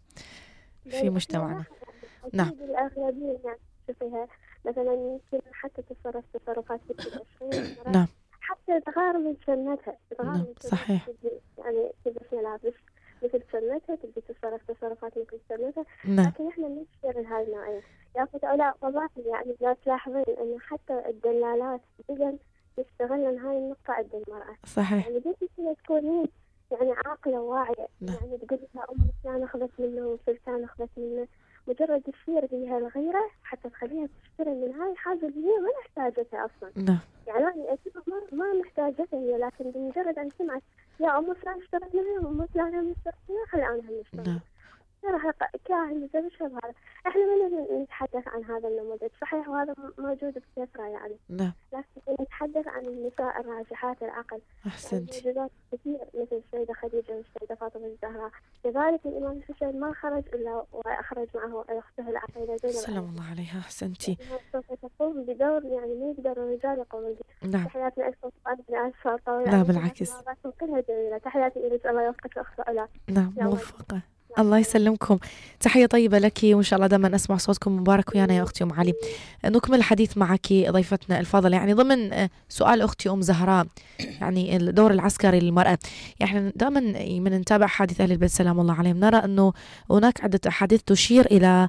في مجتمعنا. نعم. الأغلبية يعني تشوفيها مثلا يمكن حتى تصرفات بنت 20. نعم. حتى تغار من سنتها. نعم. صحيح. يعني تلبس ملابس مثل سنتها، تبي تصرفات مثل سنتها. نعم. لكن احنا نشتغل هذه النوعية. ياخذ أولاء طبعا يعني لا تلاحظين أن حتى الدلالات جدا يستغلن هاي النقطة عند المرأة. صحيح. يعني بنت تكونين يعني عاقلة واعية. نعم. يعني تقول لها أم فلان أخذت منه وفلان أخذت منه، مجرد تشير بها الغيرة حتى تخليها تشتري من هاي حاجة اللي هي ما نحتاجتها أصلا. نعم. يعني أنا ما محتاجتها هي، لكن بمجرد أن سمعت يا أم فلان اشترت منها وأم فلان اشترت منها، خلي أنا هم اشتري. نعم. راح كاهن مزبشة بهذا. احنا ما نتحدث عن هذا النموذج، صحيح وهذا موجود بكثرة يعني. نعم. لكن نتحدث عن النساء الراجحات العقل. أحسنت. موجودات كثير مثل السيدة خديجة والسيدة فاطمة الزهراء. لذلك الإمام الحسين ما خرج إلا وأخرج معه أخته العقيلة زينب سلام الله عليها. أحسنتي. تقوم بدور يعني ما يقدر الرجال يقومون به. نعم. تحياتنا أكثر من أسفل طويلة. لا بالعكس. كلها جميلة. تحياتي إليك، الله يوفقك أخت أولا. نعم موفقة. الله يسلمكم. تحية طيبة لك، وإن شاء الله دائما أسمع صوتكم مبارك ويانا يا أختي أم علي. نكمل الحديث معك ضيفتنا الفاضلة، يعني ضمن سؤال أختي أم زهراء، يعني الدور العسكري للمرأة. يعني دائما من نتابع حديث أهل البيت سلام الله عليهم نرى أنه هناك عدة أحاديث تشير إلى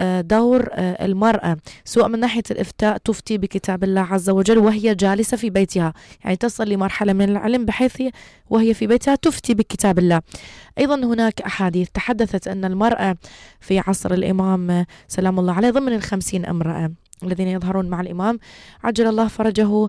دور المرأة، سواء من ناحية الإفتاء، تفتي بكتاب الله عز وجل وهي جالسة في بيتها، يعني تصل لمرحلة من العلم بحيث وهي في بيتها تفتي بكتاب الله. أيضا هناك أحاديث تحدثت أن المرأة في عصر الإمام سلام الله عليه ضمن 50 امرأة الذين يظهرون مع الإمام عجل الله فرجه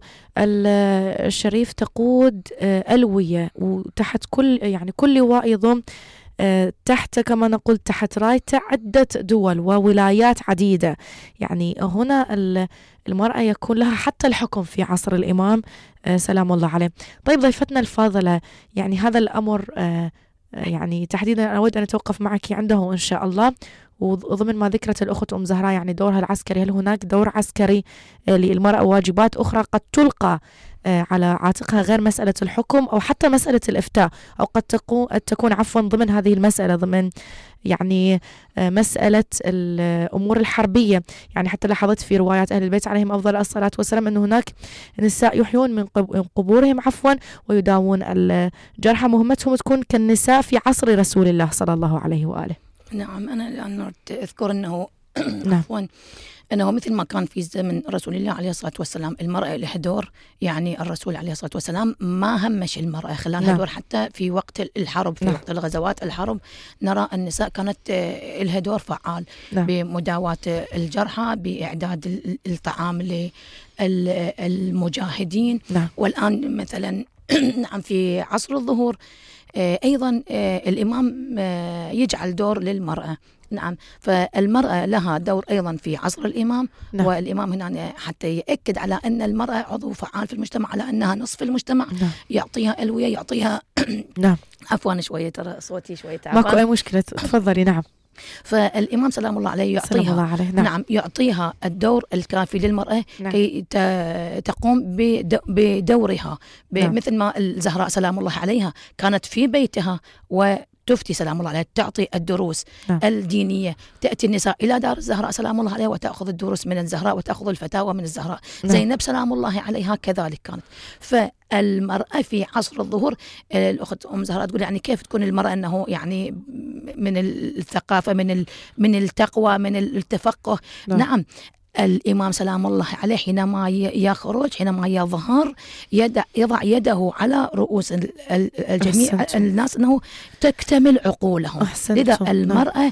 الشريف تقود ألوية، وتحت كل لواء يضم تحت كما نقول تحت رايته عدة دول وولايات عديدة. يعني هنا المرأة يكون لها حتى الحكم في عصر الإمام سلام الله عليه. طيب ضيفتنا الفاضلة، يعني هذا الأمر يعني تحديدا أنا أود أن أتوقف معك عنده إن شاء الله، وضمن ما ذكرت الأخت أم زهراء يعني دورها العسكري، هل هناك دور عسكري للمرأة وواجبات أخرى قد تلقى على عاتقها غير مسألة الحكم أو حتى مسألة الإفتاء، أو قد تكون عفوا ضمن هذه المسألة ضمن يعني مسألة الأمور الحربية. يعني حتى لاحظت في روايات أهل البيت عليهم أفضل الصلاة والسلام أن هناك نساء يحيون من قبورهم عفوا ويداوون الجرحى، مهمتهم تكون كالنساء في عصر رسول الله صلى الله عليه وآله. نعم. أنا الآن أذكر أنه نعم. عفوا أنه مثل ما كان في زمن رسول الله عليه الصلاة والسلام المرأة لها دور، يعني الرسول عليه الصلاة والسلام ما همش المرأة خلال نعم. دور حتى في وقت الحرب، في نعم. وقت الغزوات الحرب نرى النساء كانت لها دور فعال نعم. بمداواة الجرحى، بإعداد الطعام للمجاهدين. نعم. والآن مثلا نعم في عصر الظهور أيضا الإمام يجعل دور للمرأة. نعم. فالمرأة لها دور أيضا في عصر الإمام. نعم. والإمام هنا حتى يأكد على أن المرأة عضو فعال في المجتمع، على أنها نصف المجتمع. نعم. يعطيها ألوية، يعطيها نعم. عفوا شوية ترى صوتي شوية تعبان. ماكو أي مشكلة، تفضلي. نعم. فالإمام سلام الله عليه يعطيها سلام الله عليه. نعم. نعم يعطيها الدور الكافي للمرأة. نعم. كي تقوم بدورها. نعم. مثل ما الزهراء سلام الله عليها كانت في بيتها وتفتي سلام الله عليها، تعطي الدروس نعم. الدينية. تأتي النساء إلى دار الزهراء سلام الله عليها وتأخذ الدروس من الزهراء وتأخذ الفتاوى من الزهراء. نعم. زينب سلام الله عليها كذلك كانت. فالمرأة في عصر الظهور الأخت أم زهراء تقول يعني كيف تكون المرأة أنه يعني من الثقافة، من التقوى، من التفقه. نعم. نعم. الإمام سلام الله عليه حينما يخرج، حينما يظهر يضع يده على رؤوس الجميع الناس أنه تكتمل عقولهم. لذا المرأة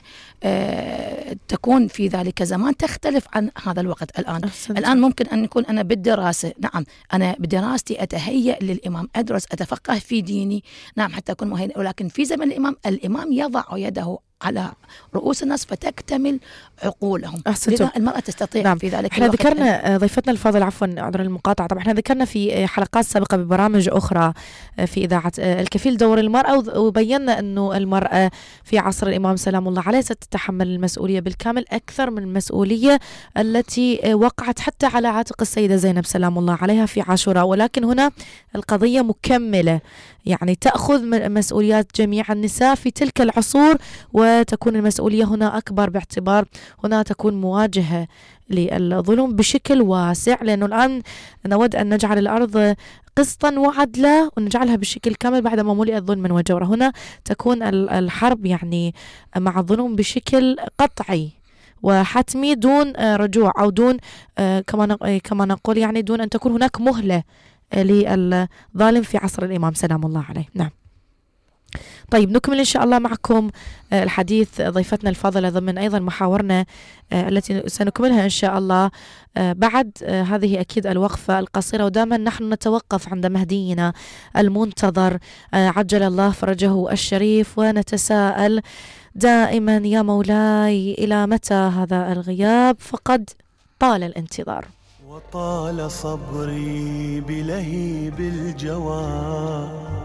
تكون في ذلك الزمان تختلف عن هذا الوقت الآن. الآن ممكن أن يكون أنا بالدراسة، نعم أنا بدراستي أتهيأ للإمام، أدرس أتفقه في ديني، نعم حتى أكون مهيئ. ولكن في زمن الإمام يضع يده على رؤوس الناس فتكتمل عقولهم. أحسنتم. لذا المرأة تستطيع نعم. في ذلك احنا ذكرنا ضيفتنا الفاضل، عفوا عذر المقاطعة، طبعا احنا ذكرنا في حلقات سابقة ببرامج أخرى في إذاعة الكفيل دور المرأة، وبينا أنه المرأة في عصر الإمام سلام الله عليه ستتحمل المسؤولية بالكامل، أكثر من المسؤولية التي وقعت حتى على عاتق السيدة زينب سلام الله عليها في عاشوراء. ولكن هنا القضية مكملة، يعني تأخذ مسؤوليات جميع النساء في تلك العصور، وتكون المسؤولية هنا أكبر باعتبار هنا تكون مواجهة للظلم بشكل واسع، لأنه الآن نود أن نجعل الأرض قسطا وعدلا ونجعلها بشكل كامل بعدما ملئت ظلما وجورا. هنا تكون الحرب يعني مع الظلم بشكل قطعي وحتمي دون رجوع أو دون كما نقول يعني دون أن تكون هناك مهلة للظالم في عصر الإمام سلام الله عليه. نعم. طيب نكمل إن شاء الله معكم الحديث ضيفتنا الفاضلة ضمن أيضا محاورنا التي سنكملها إن شاء الله بعد هذه أكيد الوقفة القصيرة. ودائما نحن نتوقف عند مهدينا المنتظر عجل الله فرجه الشريف، ونتساءل دائما يا مولاي إلى متى هذا الغياب؟ فقد طال الانتظار. وطال صبري بلهيب الجواب،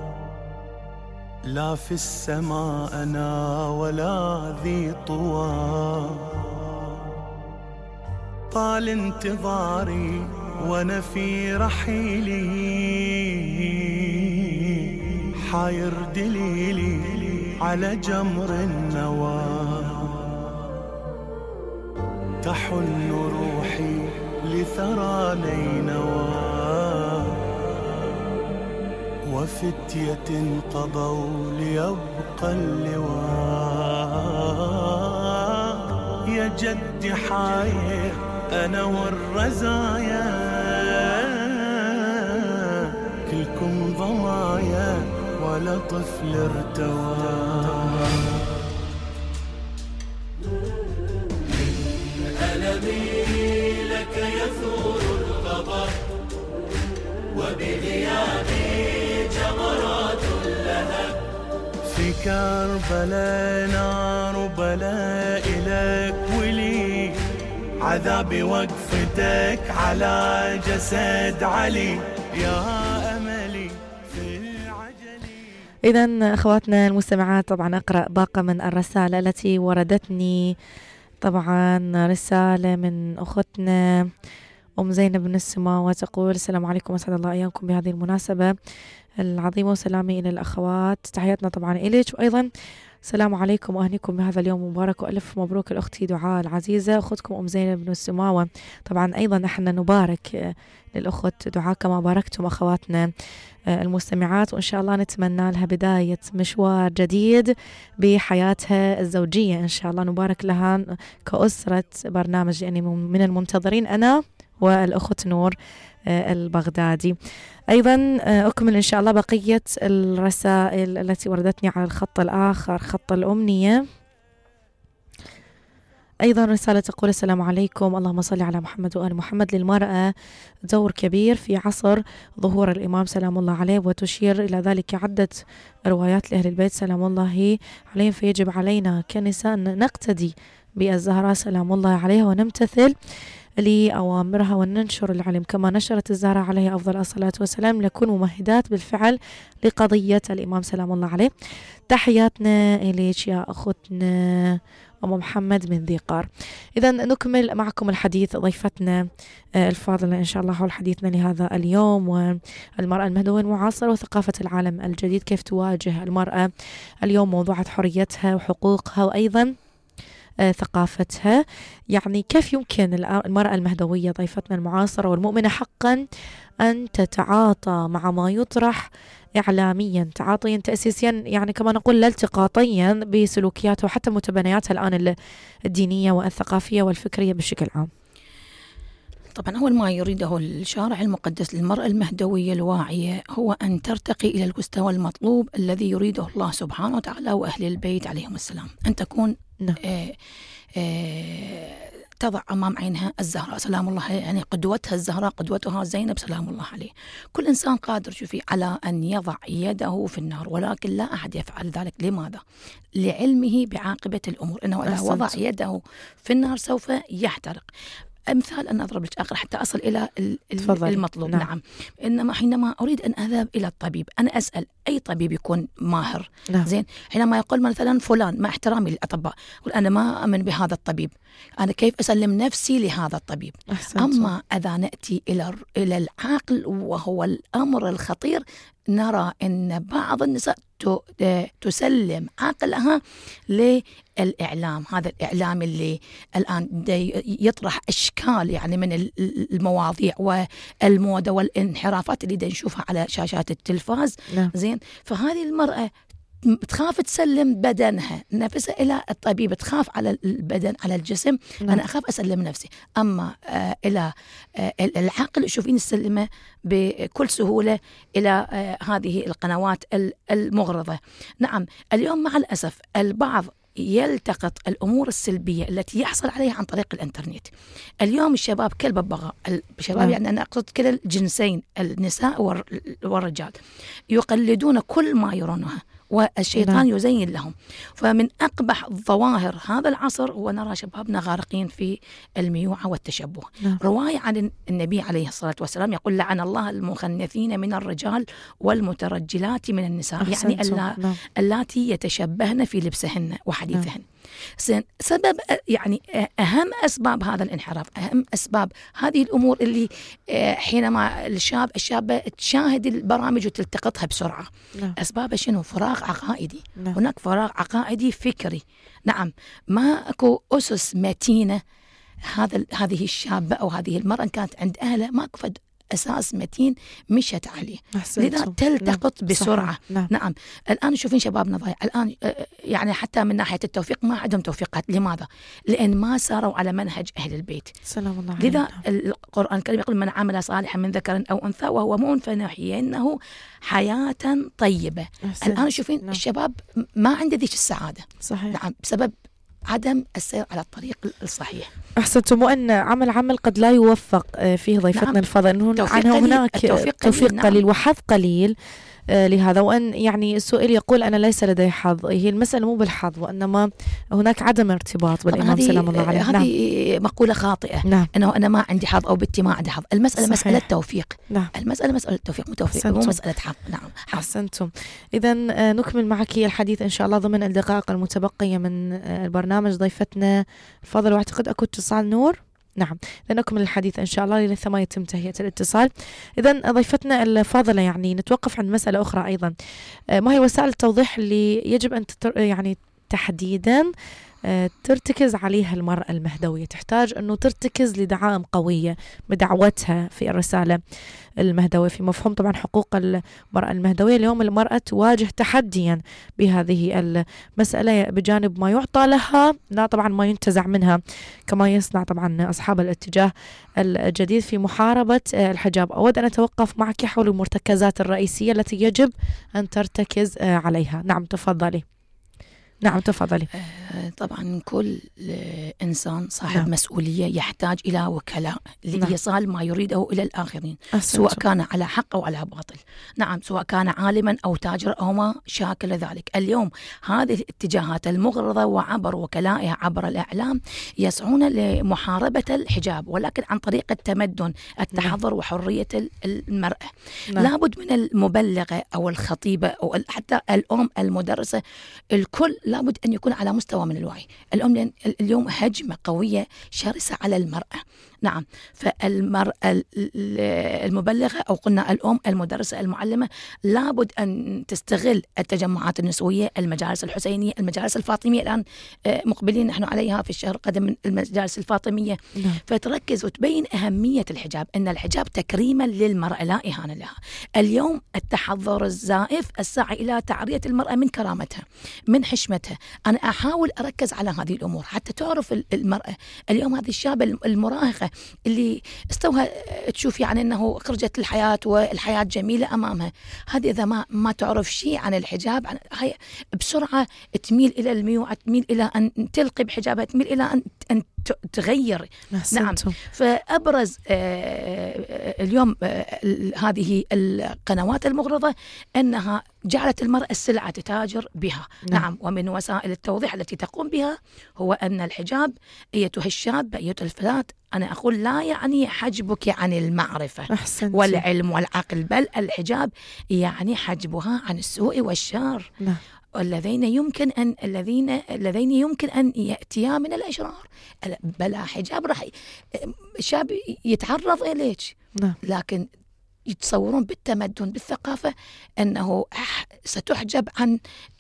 لا في السماء أنا ولا ذي طوى، طال انتظاري وأنا في رحيلي، حاير دليلي على جمر النوى، تحن روحي لثرى نينوى، وفتية قضوا ليبقى اللواء، يا جد حاير أنا والرزايا، كلكم ضمايا ولا طفل ارتوى. من ألمي لك يثور الغضب، وبغيابي جمرات اللهب، في كربلاء نار بلاء لك ولي، عذابي وقفتك على جسد علي، يا أملي في العجل. إذن أخواتنا المستمعات، طبعا أقرأ باقة من الرسالة التي وردتني. طبعا رسالة من أختنا أم زينب بن السماء، وتقول: السلام عليكم، أسعد الله أيامكم بهذه المناسبة العظيمة، وسلامي إلى الأخوات، تحياتنا طبعا إليك، وأيضا السلام عليكم وأهنيكم بهذا اليوم المبارك، وألف مبروك لأختي دعاء العزيزة، أختكم أم زينب بن السماوة. طبعا أيضا نحن نبارك للأخت دعاء كما باركتم أخواتنا المستمعات، وإن شاء الله نتمنى لها بداية مشوار جديد بحياتها الزوجية إن شاء الله. نبارك لها كأسرة برنامج، يعني من المنتظرين أنا والأخت نور البغدادي. أيضا أكمل إن شاء الله بقية الرسائل التي وردتني على الخط الآخر، خط الأمنية. أيضا رسالة تقول: السلام عليكم، اللهم صل على محمد وآل محمد. للمرأة دور كبير في عصر ظهور الإمام سلام الله عليه، وتشير إلى ذلك عدة روايات لأهل البيت سلام الله عليهم، فيجب علينا كنساء أن نقتدي بالزهراء سلام الله عليها ونمتثل لأوامرها وننشر العلم كما نشرت الزهراء عليه أفضل الصلاة والسلام، لنكون ممهدات بالفعل لقضية الإمام سلام الله عليه. تحياتنا إليك يا أختنا أم محمد من ذي قار. إذا نكمل معكم الحديث ضيفتنا الفاضلة إن شاء الله حول حديثنا لهذا اليوم، والمرأة المهدوية المعاصرة وثقافة العالم الجديد، كيف تواجه المرأة اليوم موضوعات حريتها وحقوقها وأيضا ثقافتها. يعني كيف يمكن المرأة المهدوية ضيفتنا المعاصرة والمؤمنة حقا أن تتعاطى مع ما يطرح إعلاميا، تعاطيا تأسيسيا، يعني كما نقول لا التقاطيا بسلوكياتها وحتى متبنياتها الآن الدينية والثقافية والفكرية بشكل عام؟ طبعا أول ما يريده الشارع المقدس للمرأة المهدوية الواعية هو أن ترتقي إلى المستوى المطلوب الذي يريده الله سبحانه وتعالى وأهل البيت عليهم السلام، أن تكون تضع أمام عينها الزهراء سلام الله، يعني قدوتها الزهراء، قدوتها زينب سلام الله عليه. كل إنسان قادر شوفي على أن يضع يده في النار، ولكن لا أحد يفعل ذلك. لماذا؟ لعلمه بعاقبة الأمور، إنه إذا وضع يده في النار سوف يحترق. مثال أنا أضرب لك آخر حتى أصل إلى المطلوب. نعم. إنما حينما أريد أن أذهب إلى الطبيب، أنا أسأل أي طبيب يكون ماهر. زين، حينما يقول مثلا فلان، مع احترامي للأطباء، يقول أنا ما أؤمن بهذا الطبيب، أنا كيف أسلم نفسي لهذا الطبيب؟ أما إذا نأتي إلى العقل، وهو الأمر الخطير، نرى أن بعض النساء تسلم عقلها للإعلام. هذا الإعلام اللي الآن يطرح أشكال يعني من المواضيع والموضة والانحرافات اللي نشوفها على شاشات التلفاز. زين، فهذه المرأة تخاف تسلم بدنها نفسها إلى الطبيب، تخاف على البدن على الجسم. أنا أخاف أسلم نفسي. أما إلى العقل شوفين السلمة بكل سهولة إلى هذه القنوات المغرضة. نعم، اليوم مع الأسف البعض يلتقط الأمور السلبية التي يحصل عليها عن طريق الإنترنت. اليوم الشباب كالببغاء، الشباب يعني أنا أقصد كلا الجنسين، النساء والرجال، يقلدون كل ما يرونها، والشيطان يزين لهم. فمن أقبح ظواهر هذا العصر هو نرى شبابنا غارقين في الميوعة والتشبه. رواية عن النبي عليه الصلاة والسلام يقول: لعن الله المخنثين من الرجال والمترجلات من النساء، يعني اللاتي يتشبهن في لبسهن وحديثهن. سبب يعني أهم أسباب هذا الانحراف، أهم أسباب هذه الأمور اللي حينما الشابة تشاهد البرامج وتلتقطها بسرعة، أسباب شنو؟ فراغ عقائدي. هناك فراغ عقائدي فكري. نعم، ما أكو أسس متينة. هذه الشابة أو هذه المرأة كانت عند أهلها ما كفد أساس متين مشت عليه، لذا تلتقط بسرعة. نعم، الآن شوفين شبابنا ضايع الآن، يعني حتى من ناحية التوفيق ما عندهم توفيقات. لماذا؟ لأن ما ساروا على منهج أهل البيت سلام الله عليهم. لذا القرآن الكريم يقول: من عمل صالحا من ذكر أو أنثى وهو مؤمن فنحيينه حياة طيبة. الآن شوفين الشباب ما عنده ذيك السعادة. صحيح. نعم، بسبب عدم السير على الطريق الصحيح. أحسنتم. وأن عمل قد لا يوفق فيه ضيفتنا الفضل، أنه هناك توفيق قليل وحظ قليل لهذا. وأن يعني السؤال يقول: أنا ليس لدي حظ. هي المسألة مو بالحظ، وإنما هناك عدم ارتباط بالإمام سلام الله عليه. هذه مقولة خاطئة. أنه أنا ما عندي حظ أو بنتي ما عندي حظ. المسألة صحيح. مسألة توفيق. المسألة مسألة توفيق متوفيق، مو مسألة حظ. نعم، أحسنتم. إذا نكمل معك الحديث إن شاء الله ضمن الدقائق المتبقية من البرنامج. ضيفتنا الفضل، وأعتقد أكو اتصال نور. نعم، لنكمل الحديث إن شاء الله لثم يتم تهيئة الاتصال. إذن ضيفتنا الفاضلة، يعني نتوقف عند مسألة أخرى أيضا. ما هي وسائل التوضيح اللي يجب أن يعني تحديدا ترتكز عليها المرأة المهدوية؟ تحتاج أنه ترتكز لدعائم قوية بدعوتها في الرسالة المهدوية، في مفهوم طبعا حقوق المرأة المهدوية. اليوم المرأة تواجه تحديا بهذه المسألة، بجانب ما يعطى لها لا طبعا ما ينتزع منها، كما يصنع طبعا أصحاب الاتجاه الجديد في محاربة الحجاب. أود أن أتوقف معك حول المرتكزات الرئيسية التي يجب أن ترتكز عليها. نعم تفضلي. نعم تفضلي. طبعا كل إنسان صاحب مسؤولية يحتاج إلى وكلاء لإيصال ما يريده إلى الآخرين، سواء كان على حق أو على باطل. نعم، سواء كان عالما أو تاجر أو ما شاكل ذلك. اليوم هذه الاتجاهات المغرضة وعبر وكلائها عبر الإعلام يسعون لمحاربة الحجاب، ولكن عن طريق التمدن، التحضر وحرية المرأة. لابد من المبلغة أو الخطيبة أو حتى الأم المدرسة، الكل لابد أن يكون على مستوى من الوعي. اليوم هجمة قوية شرسة على المرأة. نعم، فالمرأة المبلغة أو قلنا الأم المدرسة المعلمة لابد أن تستغل التجمعات النسوية، المجالس الحسينية، المجالس الفاطمية. الآن مقبلين نحن عليها في الشهر القادم من المجالس الفاطمية. فتركز وتبين أهمية الحجاب، أن الحجاب تكريما للمرأة لا إهانة لها. اليوم التحضر الزائف السعي إلى تعرية المرأة من كرامتها من حشمتها. أنا أحاول أركز على هذه الأمور حتى تعرف المرأة. اليوم هذه الشابة المراهقة اللي استوها تشوف يعني أنه خرجت الحياة والحياة جميلة أمامها، هذه إذا ما تعرف شيء عن الحجاب، هي بسرعة تميل إلى الميوعة، تميل إلى أن تلقي بحجابها، تميل إلى أن تغير. نعم. فأبرز اليوم هذه القنوات المغرضة أنها جعلت المرأة السلعة تتاجر بها. نعم. ومن وسائل التوضيح التي تقوم بها هو أن الحجاب أيتها الشاب أيتها الفتاة، أنا أقول لا يعني حجبك عن المعرفة والعلم والعقل، بل الحجاب يعني حجبها عن السوء والشر. نعم. الذين يمكن أن يأتيا من الأشرار. بلا حجاب راح شاب يتعرض إليك. نعم. لكن يتصورون بالتمدن بالثقافة أنه ستحجب عن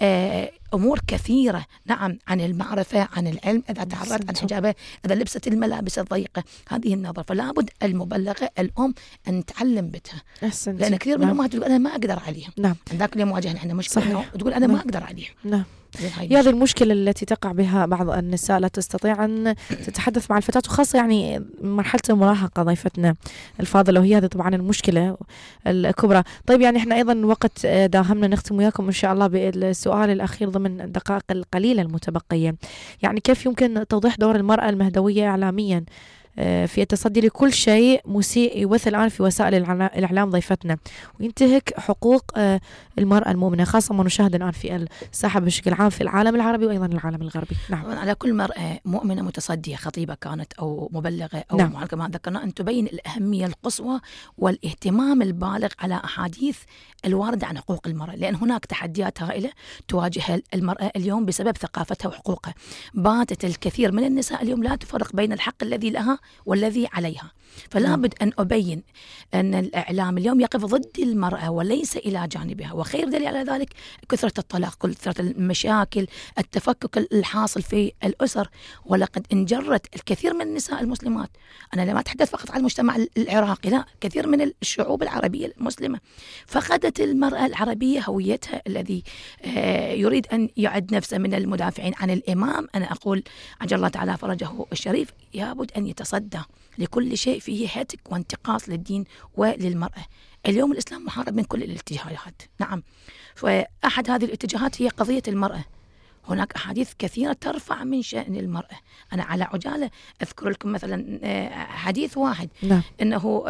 أمور كثيرة. نعم. عن المعرفة، عن العلم، إذا تعرض عن حجابه، إذا لبست الملابس الضيقة، هذه النظرة. فلا بد المبلغة الأم أن تعلم بتها. لأن كثير من الأمهات تقول أنا ما أقدر عليهم. نعم. ذاك اليوم واجهنا احنا مشكلة وتقول أنا ما أقدر عليهم. نعم. هذه المشكلة التي تقع بها بعض النساء، لا تستطيع أن تتحدث مع الفتاة، وخاصة يعني مرحلة المراهقة ضيفتنا الفاضلة، وهي هذه طبعا المشكلة الكبرى. طيب يعني احنا أيضا وقت داهمنا نختم وياكم إن شاء الله بالسؤال الأخير ضمن الدقائق القليلة المتبقية. يعني كيف يمكن توضيح دور المرأة المهدوية إعلاميا في التصدي لكل شيء مسيء يوث الآن في وسائل الإعلام ضيفتنا، وينتهك حقوق المرأة المؤمنة، خاصة ما نشاهد الآن في الساحة بشكل عام في العالم العربي وأيضا العالم الغربي. نعم. على كل مرأة مؤمنة متصدية، خطيبة كانت أو مبلغة أو نعم. معلقة، ما ذكرنا أن تبين الأهمية القصوى والاهتمام البالغ على أحاديث الواردة عن حقوق المرأة، لأن هناك تحديات هائلة تواجه المرأة اليوم بسبب ثقافتها وحقوقها. باتت الكثير من النساء اليوم لا تفرق بين الحق الذي لها والذي عليها. فلا بد أن أبين أن الإعلام اليوم يقف ضد المرأة وليس إلى جانبها، وخير دليل على ذلك كثرة الطلاق، كثرة المشاكل، التفكك الحاصل في الأسر. ولقد انجرت الكثير من النساء المسلمات، أنا لما أتحدث فقط عن المجتمع العراقي، لا، كثير من الشعوب العربية المسلمة فقدت المرأة العربية هويتها. الذي يريد أن يعد نفسه من المدافعين عن الإمام، أنا أقول عجل الله تعالى فرجه الشريف، يابد أن يتصدى لكل شيء فيه هتك وانتقاص للدين وللمرأة. اليوم الإسلام محارب من كل الاتجاهات. نعم. فأحد هذه الاتجاهات هي قضية المرأة. هناك أحاديث كثيرة ترفع من شأن المرأة. أنا على عجالة أذكر لكم مثلا حديث واحد. نعم. أنه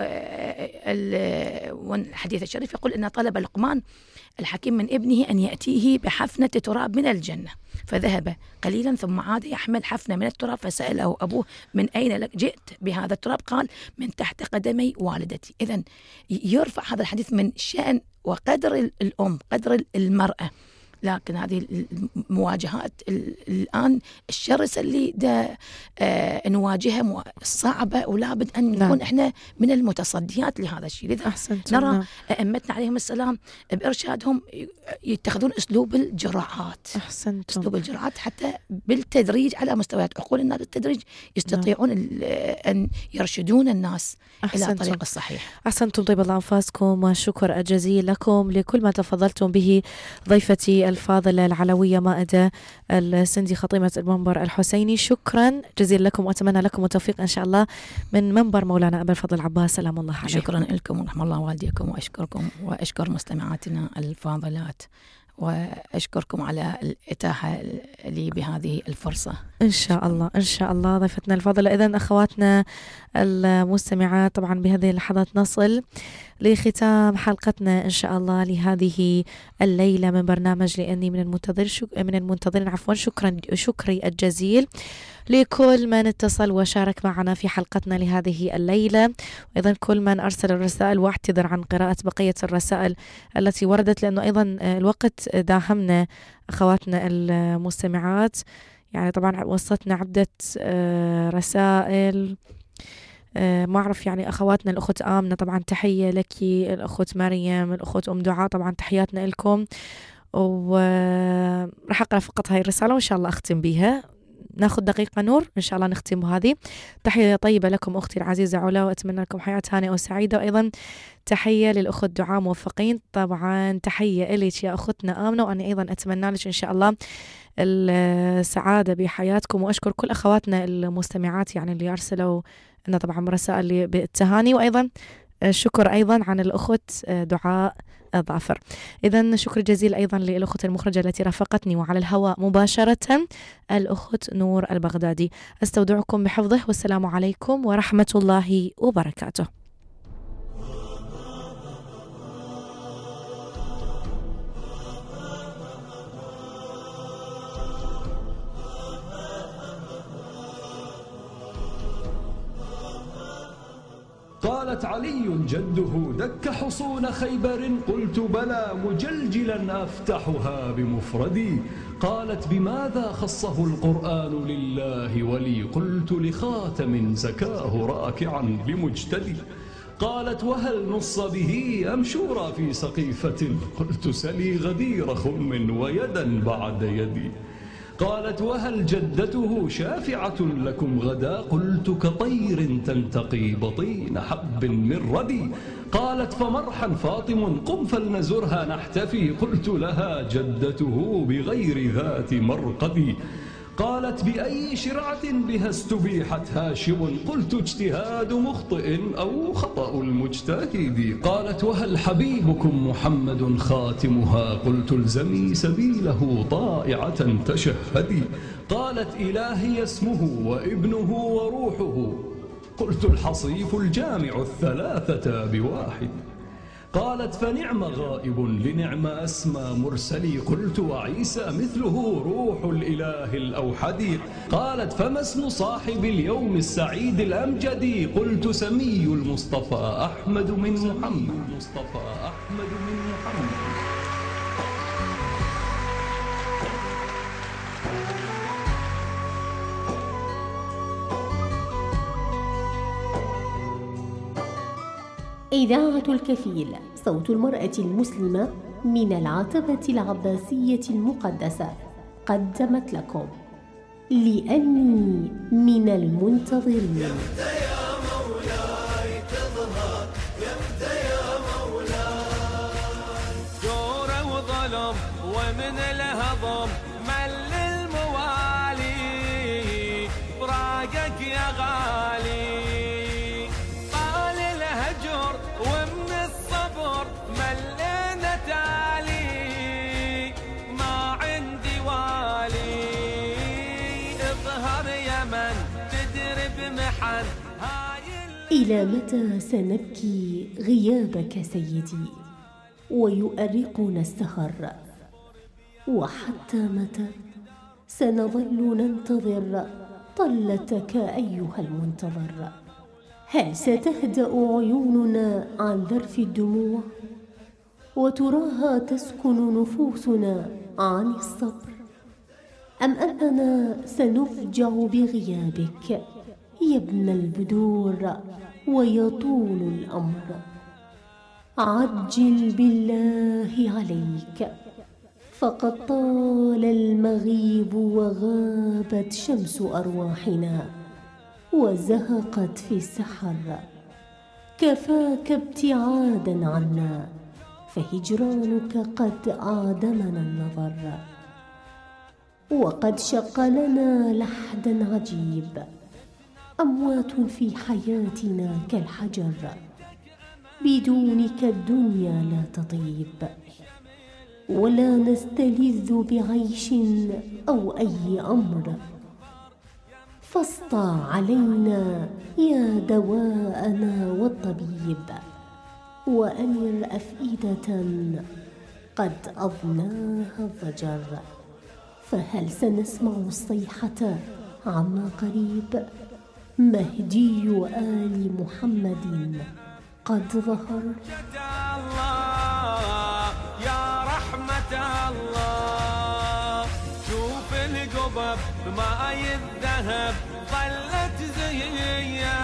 الحديث الشريف يقول أن طلب لقمان الحكيم من ابنه أن يأتيه بحفنة تراب من الجنة، فذهب قليلا ثم عاد يحمل حفنة من التراب، فسأله أبوه من أين لك جئت بهذا التراب؟ قال من تحت قدمي والدتي. إذن يرفع هذا الحديث من شأن وقدر الأم، قدر المرأة. لكن هذه المواجهات الآن الشرسة اللي نواجهها صعبة، ولا بد أن نكون إحنا من المتصديات لهذا الشيء. لذا نرى أئمتنا عليهم السلام بإرشادهم يتخذون أسلوب الجرعات. أسلوب الجرعات حتى بالتدريج على مستويات عقول الناس، بالتدريج يستطيعون أن يرشدون الناس إلى الطريق الصحيح. أحسنتم. طيب الله أنفاسكم، وشكر الجزيل لكم لكل ما تفضلتم به. ضيفتي الفاضلة العلوية مائدة السندي خطيمة المنبر الحسيني، شكرا جزيلا لكم، وأتمنى لكم التوفيق إن شاء الله من منبر مولانا أبا الفضل العباس. سلام الله عليكم. شكرا لكم ورحمة الله والديكم، وأشكركم وأشكر مستمعاتنا الفاضلات، وأشكركم على الإتاحة لي بهذه الفرصة. إن شاء الله إن شاء الله ضيفتنا الفاضلة. إذن أخواتنا المستمعات، طبعا بهذه اللحظات نصل لختام حلقتنا إن شاء الله لهذه الليلة من برنامج لأني من المنتظرين. شكري الجزيل لكل من اتصل وشارك معنا في حلقتنا لهذه الليلة، وأيضا كل من أرسل الرسائل، واعتذر عن قراءة بقية الرسائل التي وردت لأنه أيضا الوقت داهمنا أخواتنا المستمعات. يعني طبعا وصلتنا عدة رسائل، ما أعرف يعني أخواتنا الأخت آمنة طبعا تحية لك، الأخت مريم، الأخت أم دعاء، طبعا تحياتنا لكم. ورح أقرأ فقط هاي الرسالة وإن شاء الله أختم بها، ناخذ دقيقة نور إن شاء الله نختم هذه. تحية طيبة لكم أختي العزيزة علا، وأتمنى لكم حياة هانئة وسعيدة، وأيضا تحية للأخت دعاء موفقين. طبعا تحية إليك يا أختنا آمنة، وأنا أيضا أتمنى لك إن شاء الله السعادة بحياتكم. وأشكر كل أخواتنا المستمعات يعني اللي أرسلوا لنا طبعا رسائل بالتهاني، وأيضا شكر أيضا عن الأخت دعاء ظافر. إذن شكر جزيل أيضا للأخت المخرجة التي رافقتني وعلى الهواء مباشرة الأخت نور البغدادي. أستودعكم بحفظه والسلام عليكم ورحمة الله وبركاته. قالت علي جده دك حصون خيبر قلت بلى مجلجلا أفتحها بمفردي. قالت بماذا خصه القرآن لله ولي قلت لخاتم زكاه راكعا بمجتدي. قالت وهل نص به أم شورى في سقيفة قلت سلي غدير خم ويدا بعد يدي. قالت وهل جدته شافعة لكم غدا قلت كطير تنتقي بطين حب من ردي. قالت فمرحا فاطم قم فلنزرها نحتفي قلت لها جدته بغير ذات مرقدي. قالت بأي شرعة بها استبيحت هاشم قلت اجتهاد مخطئ أو خطأ المجتهد. قالت وهل حبيبكم محمد خاتمها قلت الزمي سبيله طائعة تشهدي. قالت إلهي اسمه وابنه وروحه قلت الحصيف الجامع الثلاثة بواحد. قالت فنعم غائب لنعم أسمى مرسلي قلت وعيسى مثله روح الإله الأوحد. قالت فما اسم صاحب اليوم السعيد الأمجد قلت سمي المصطفى أحمد من محمد. إذاعة الكفيل صوت المرأة المسلمة من العتبة العباسية المقدسة قدمت لكم لأني من المنتظرين. يمتى يا مولاي تظهر يمتى يا مولاي جور وظلم ومن الهضم مل الموالي براقك يا غالي. إلى متى سنبكي غيابك سيدي ويؤرقنا السهر وحتى متى سنظل ننتظر طلتك أيها المنتظر. هل ستهدأ عيوننا عن ذرف الدموع وتراها تسكن نفوسنا عن الصبر أم أننا سنفجع بغيابك يا ابن البدور ويطول الأمر. عجل بالله عليك فقد طال المغيب وغابت شمس أرواحنا وزهقت في السحر. كفاك ابتعادا عنا فهجرانك قد آدمنا النظر. وقد شق لنا لحدا عجيب أموات في حياتنا كالحجر بدونك الدنيا لا تطيب ولا نستلذ بعيش أو أي أمر. فاسطع علينا يا دواءنا والطبيب وأنر أفئدة قد أضناها الضجر. فهل سنسمع الصيحة عما قريب؟ مهدي آل محمد قد ظهر. يا رحمة الله شوف القبب بماء الذهب ظلت زيها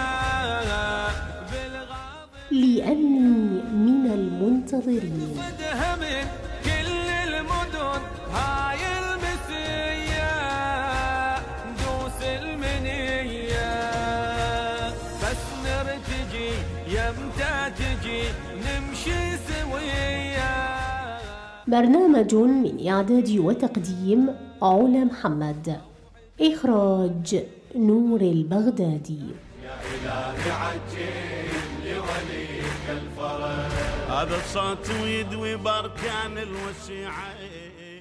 لأني من المنتظرين. ودها من كل المدن هاي المسية دوس المنية بس نرتجي يمتى تجي نمشي سوية. برنامج من إعداد وتقديم علا محمد. إخراج نور البغدادي. يا إلهي عجل لوليك هذا الصوت ويدوي باركان الوسيعين.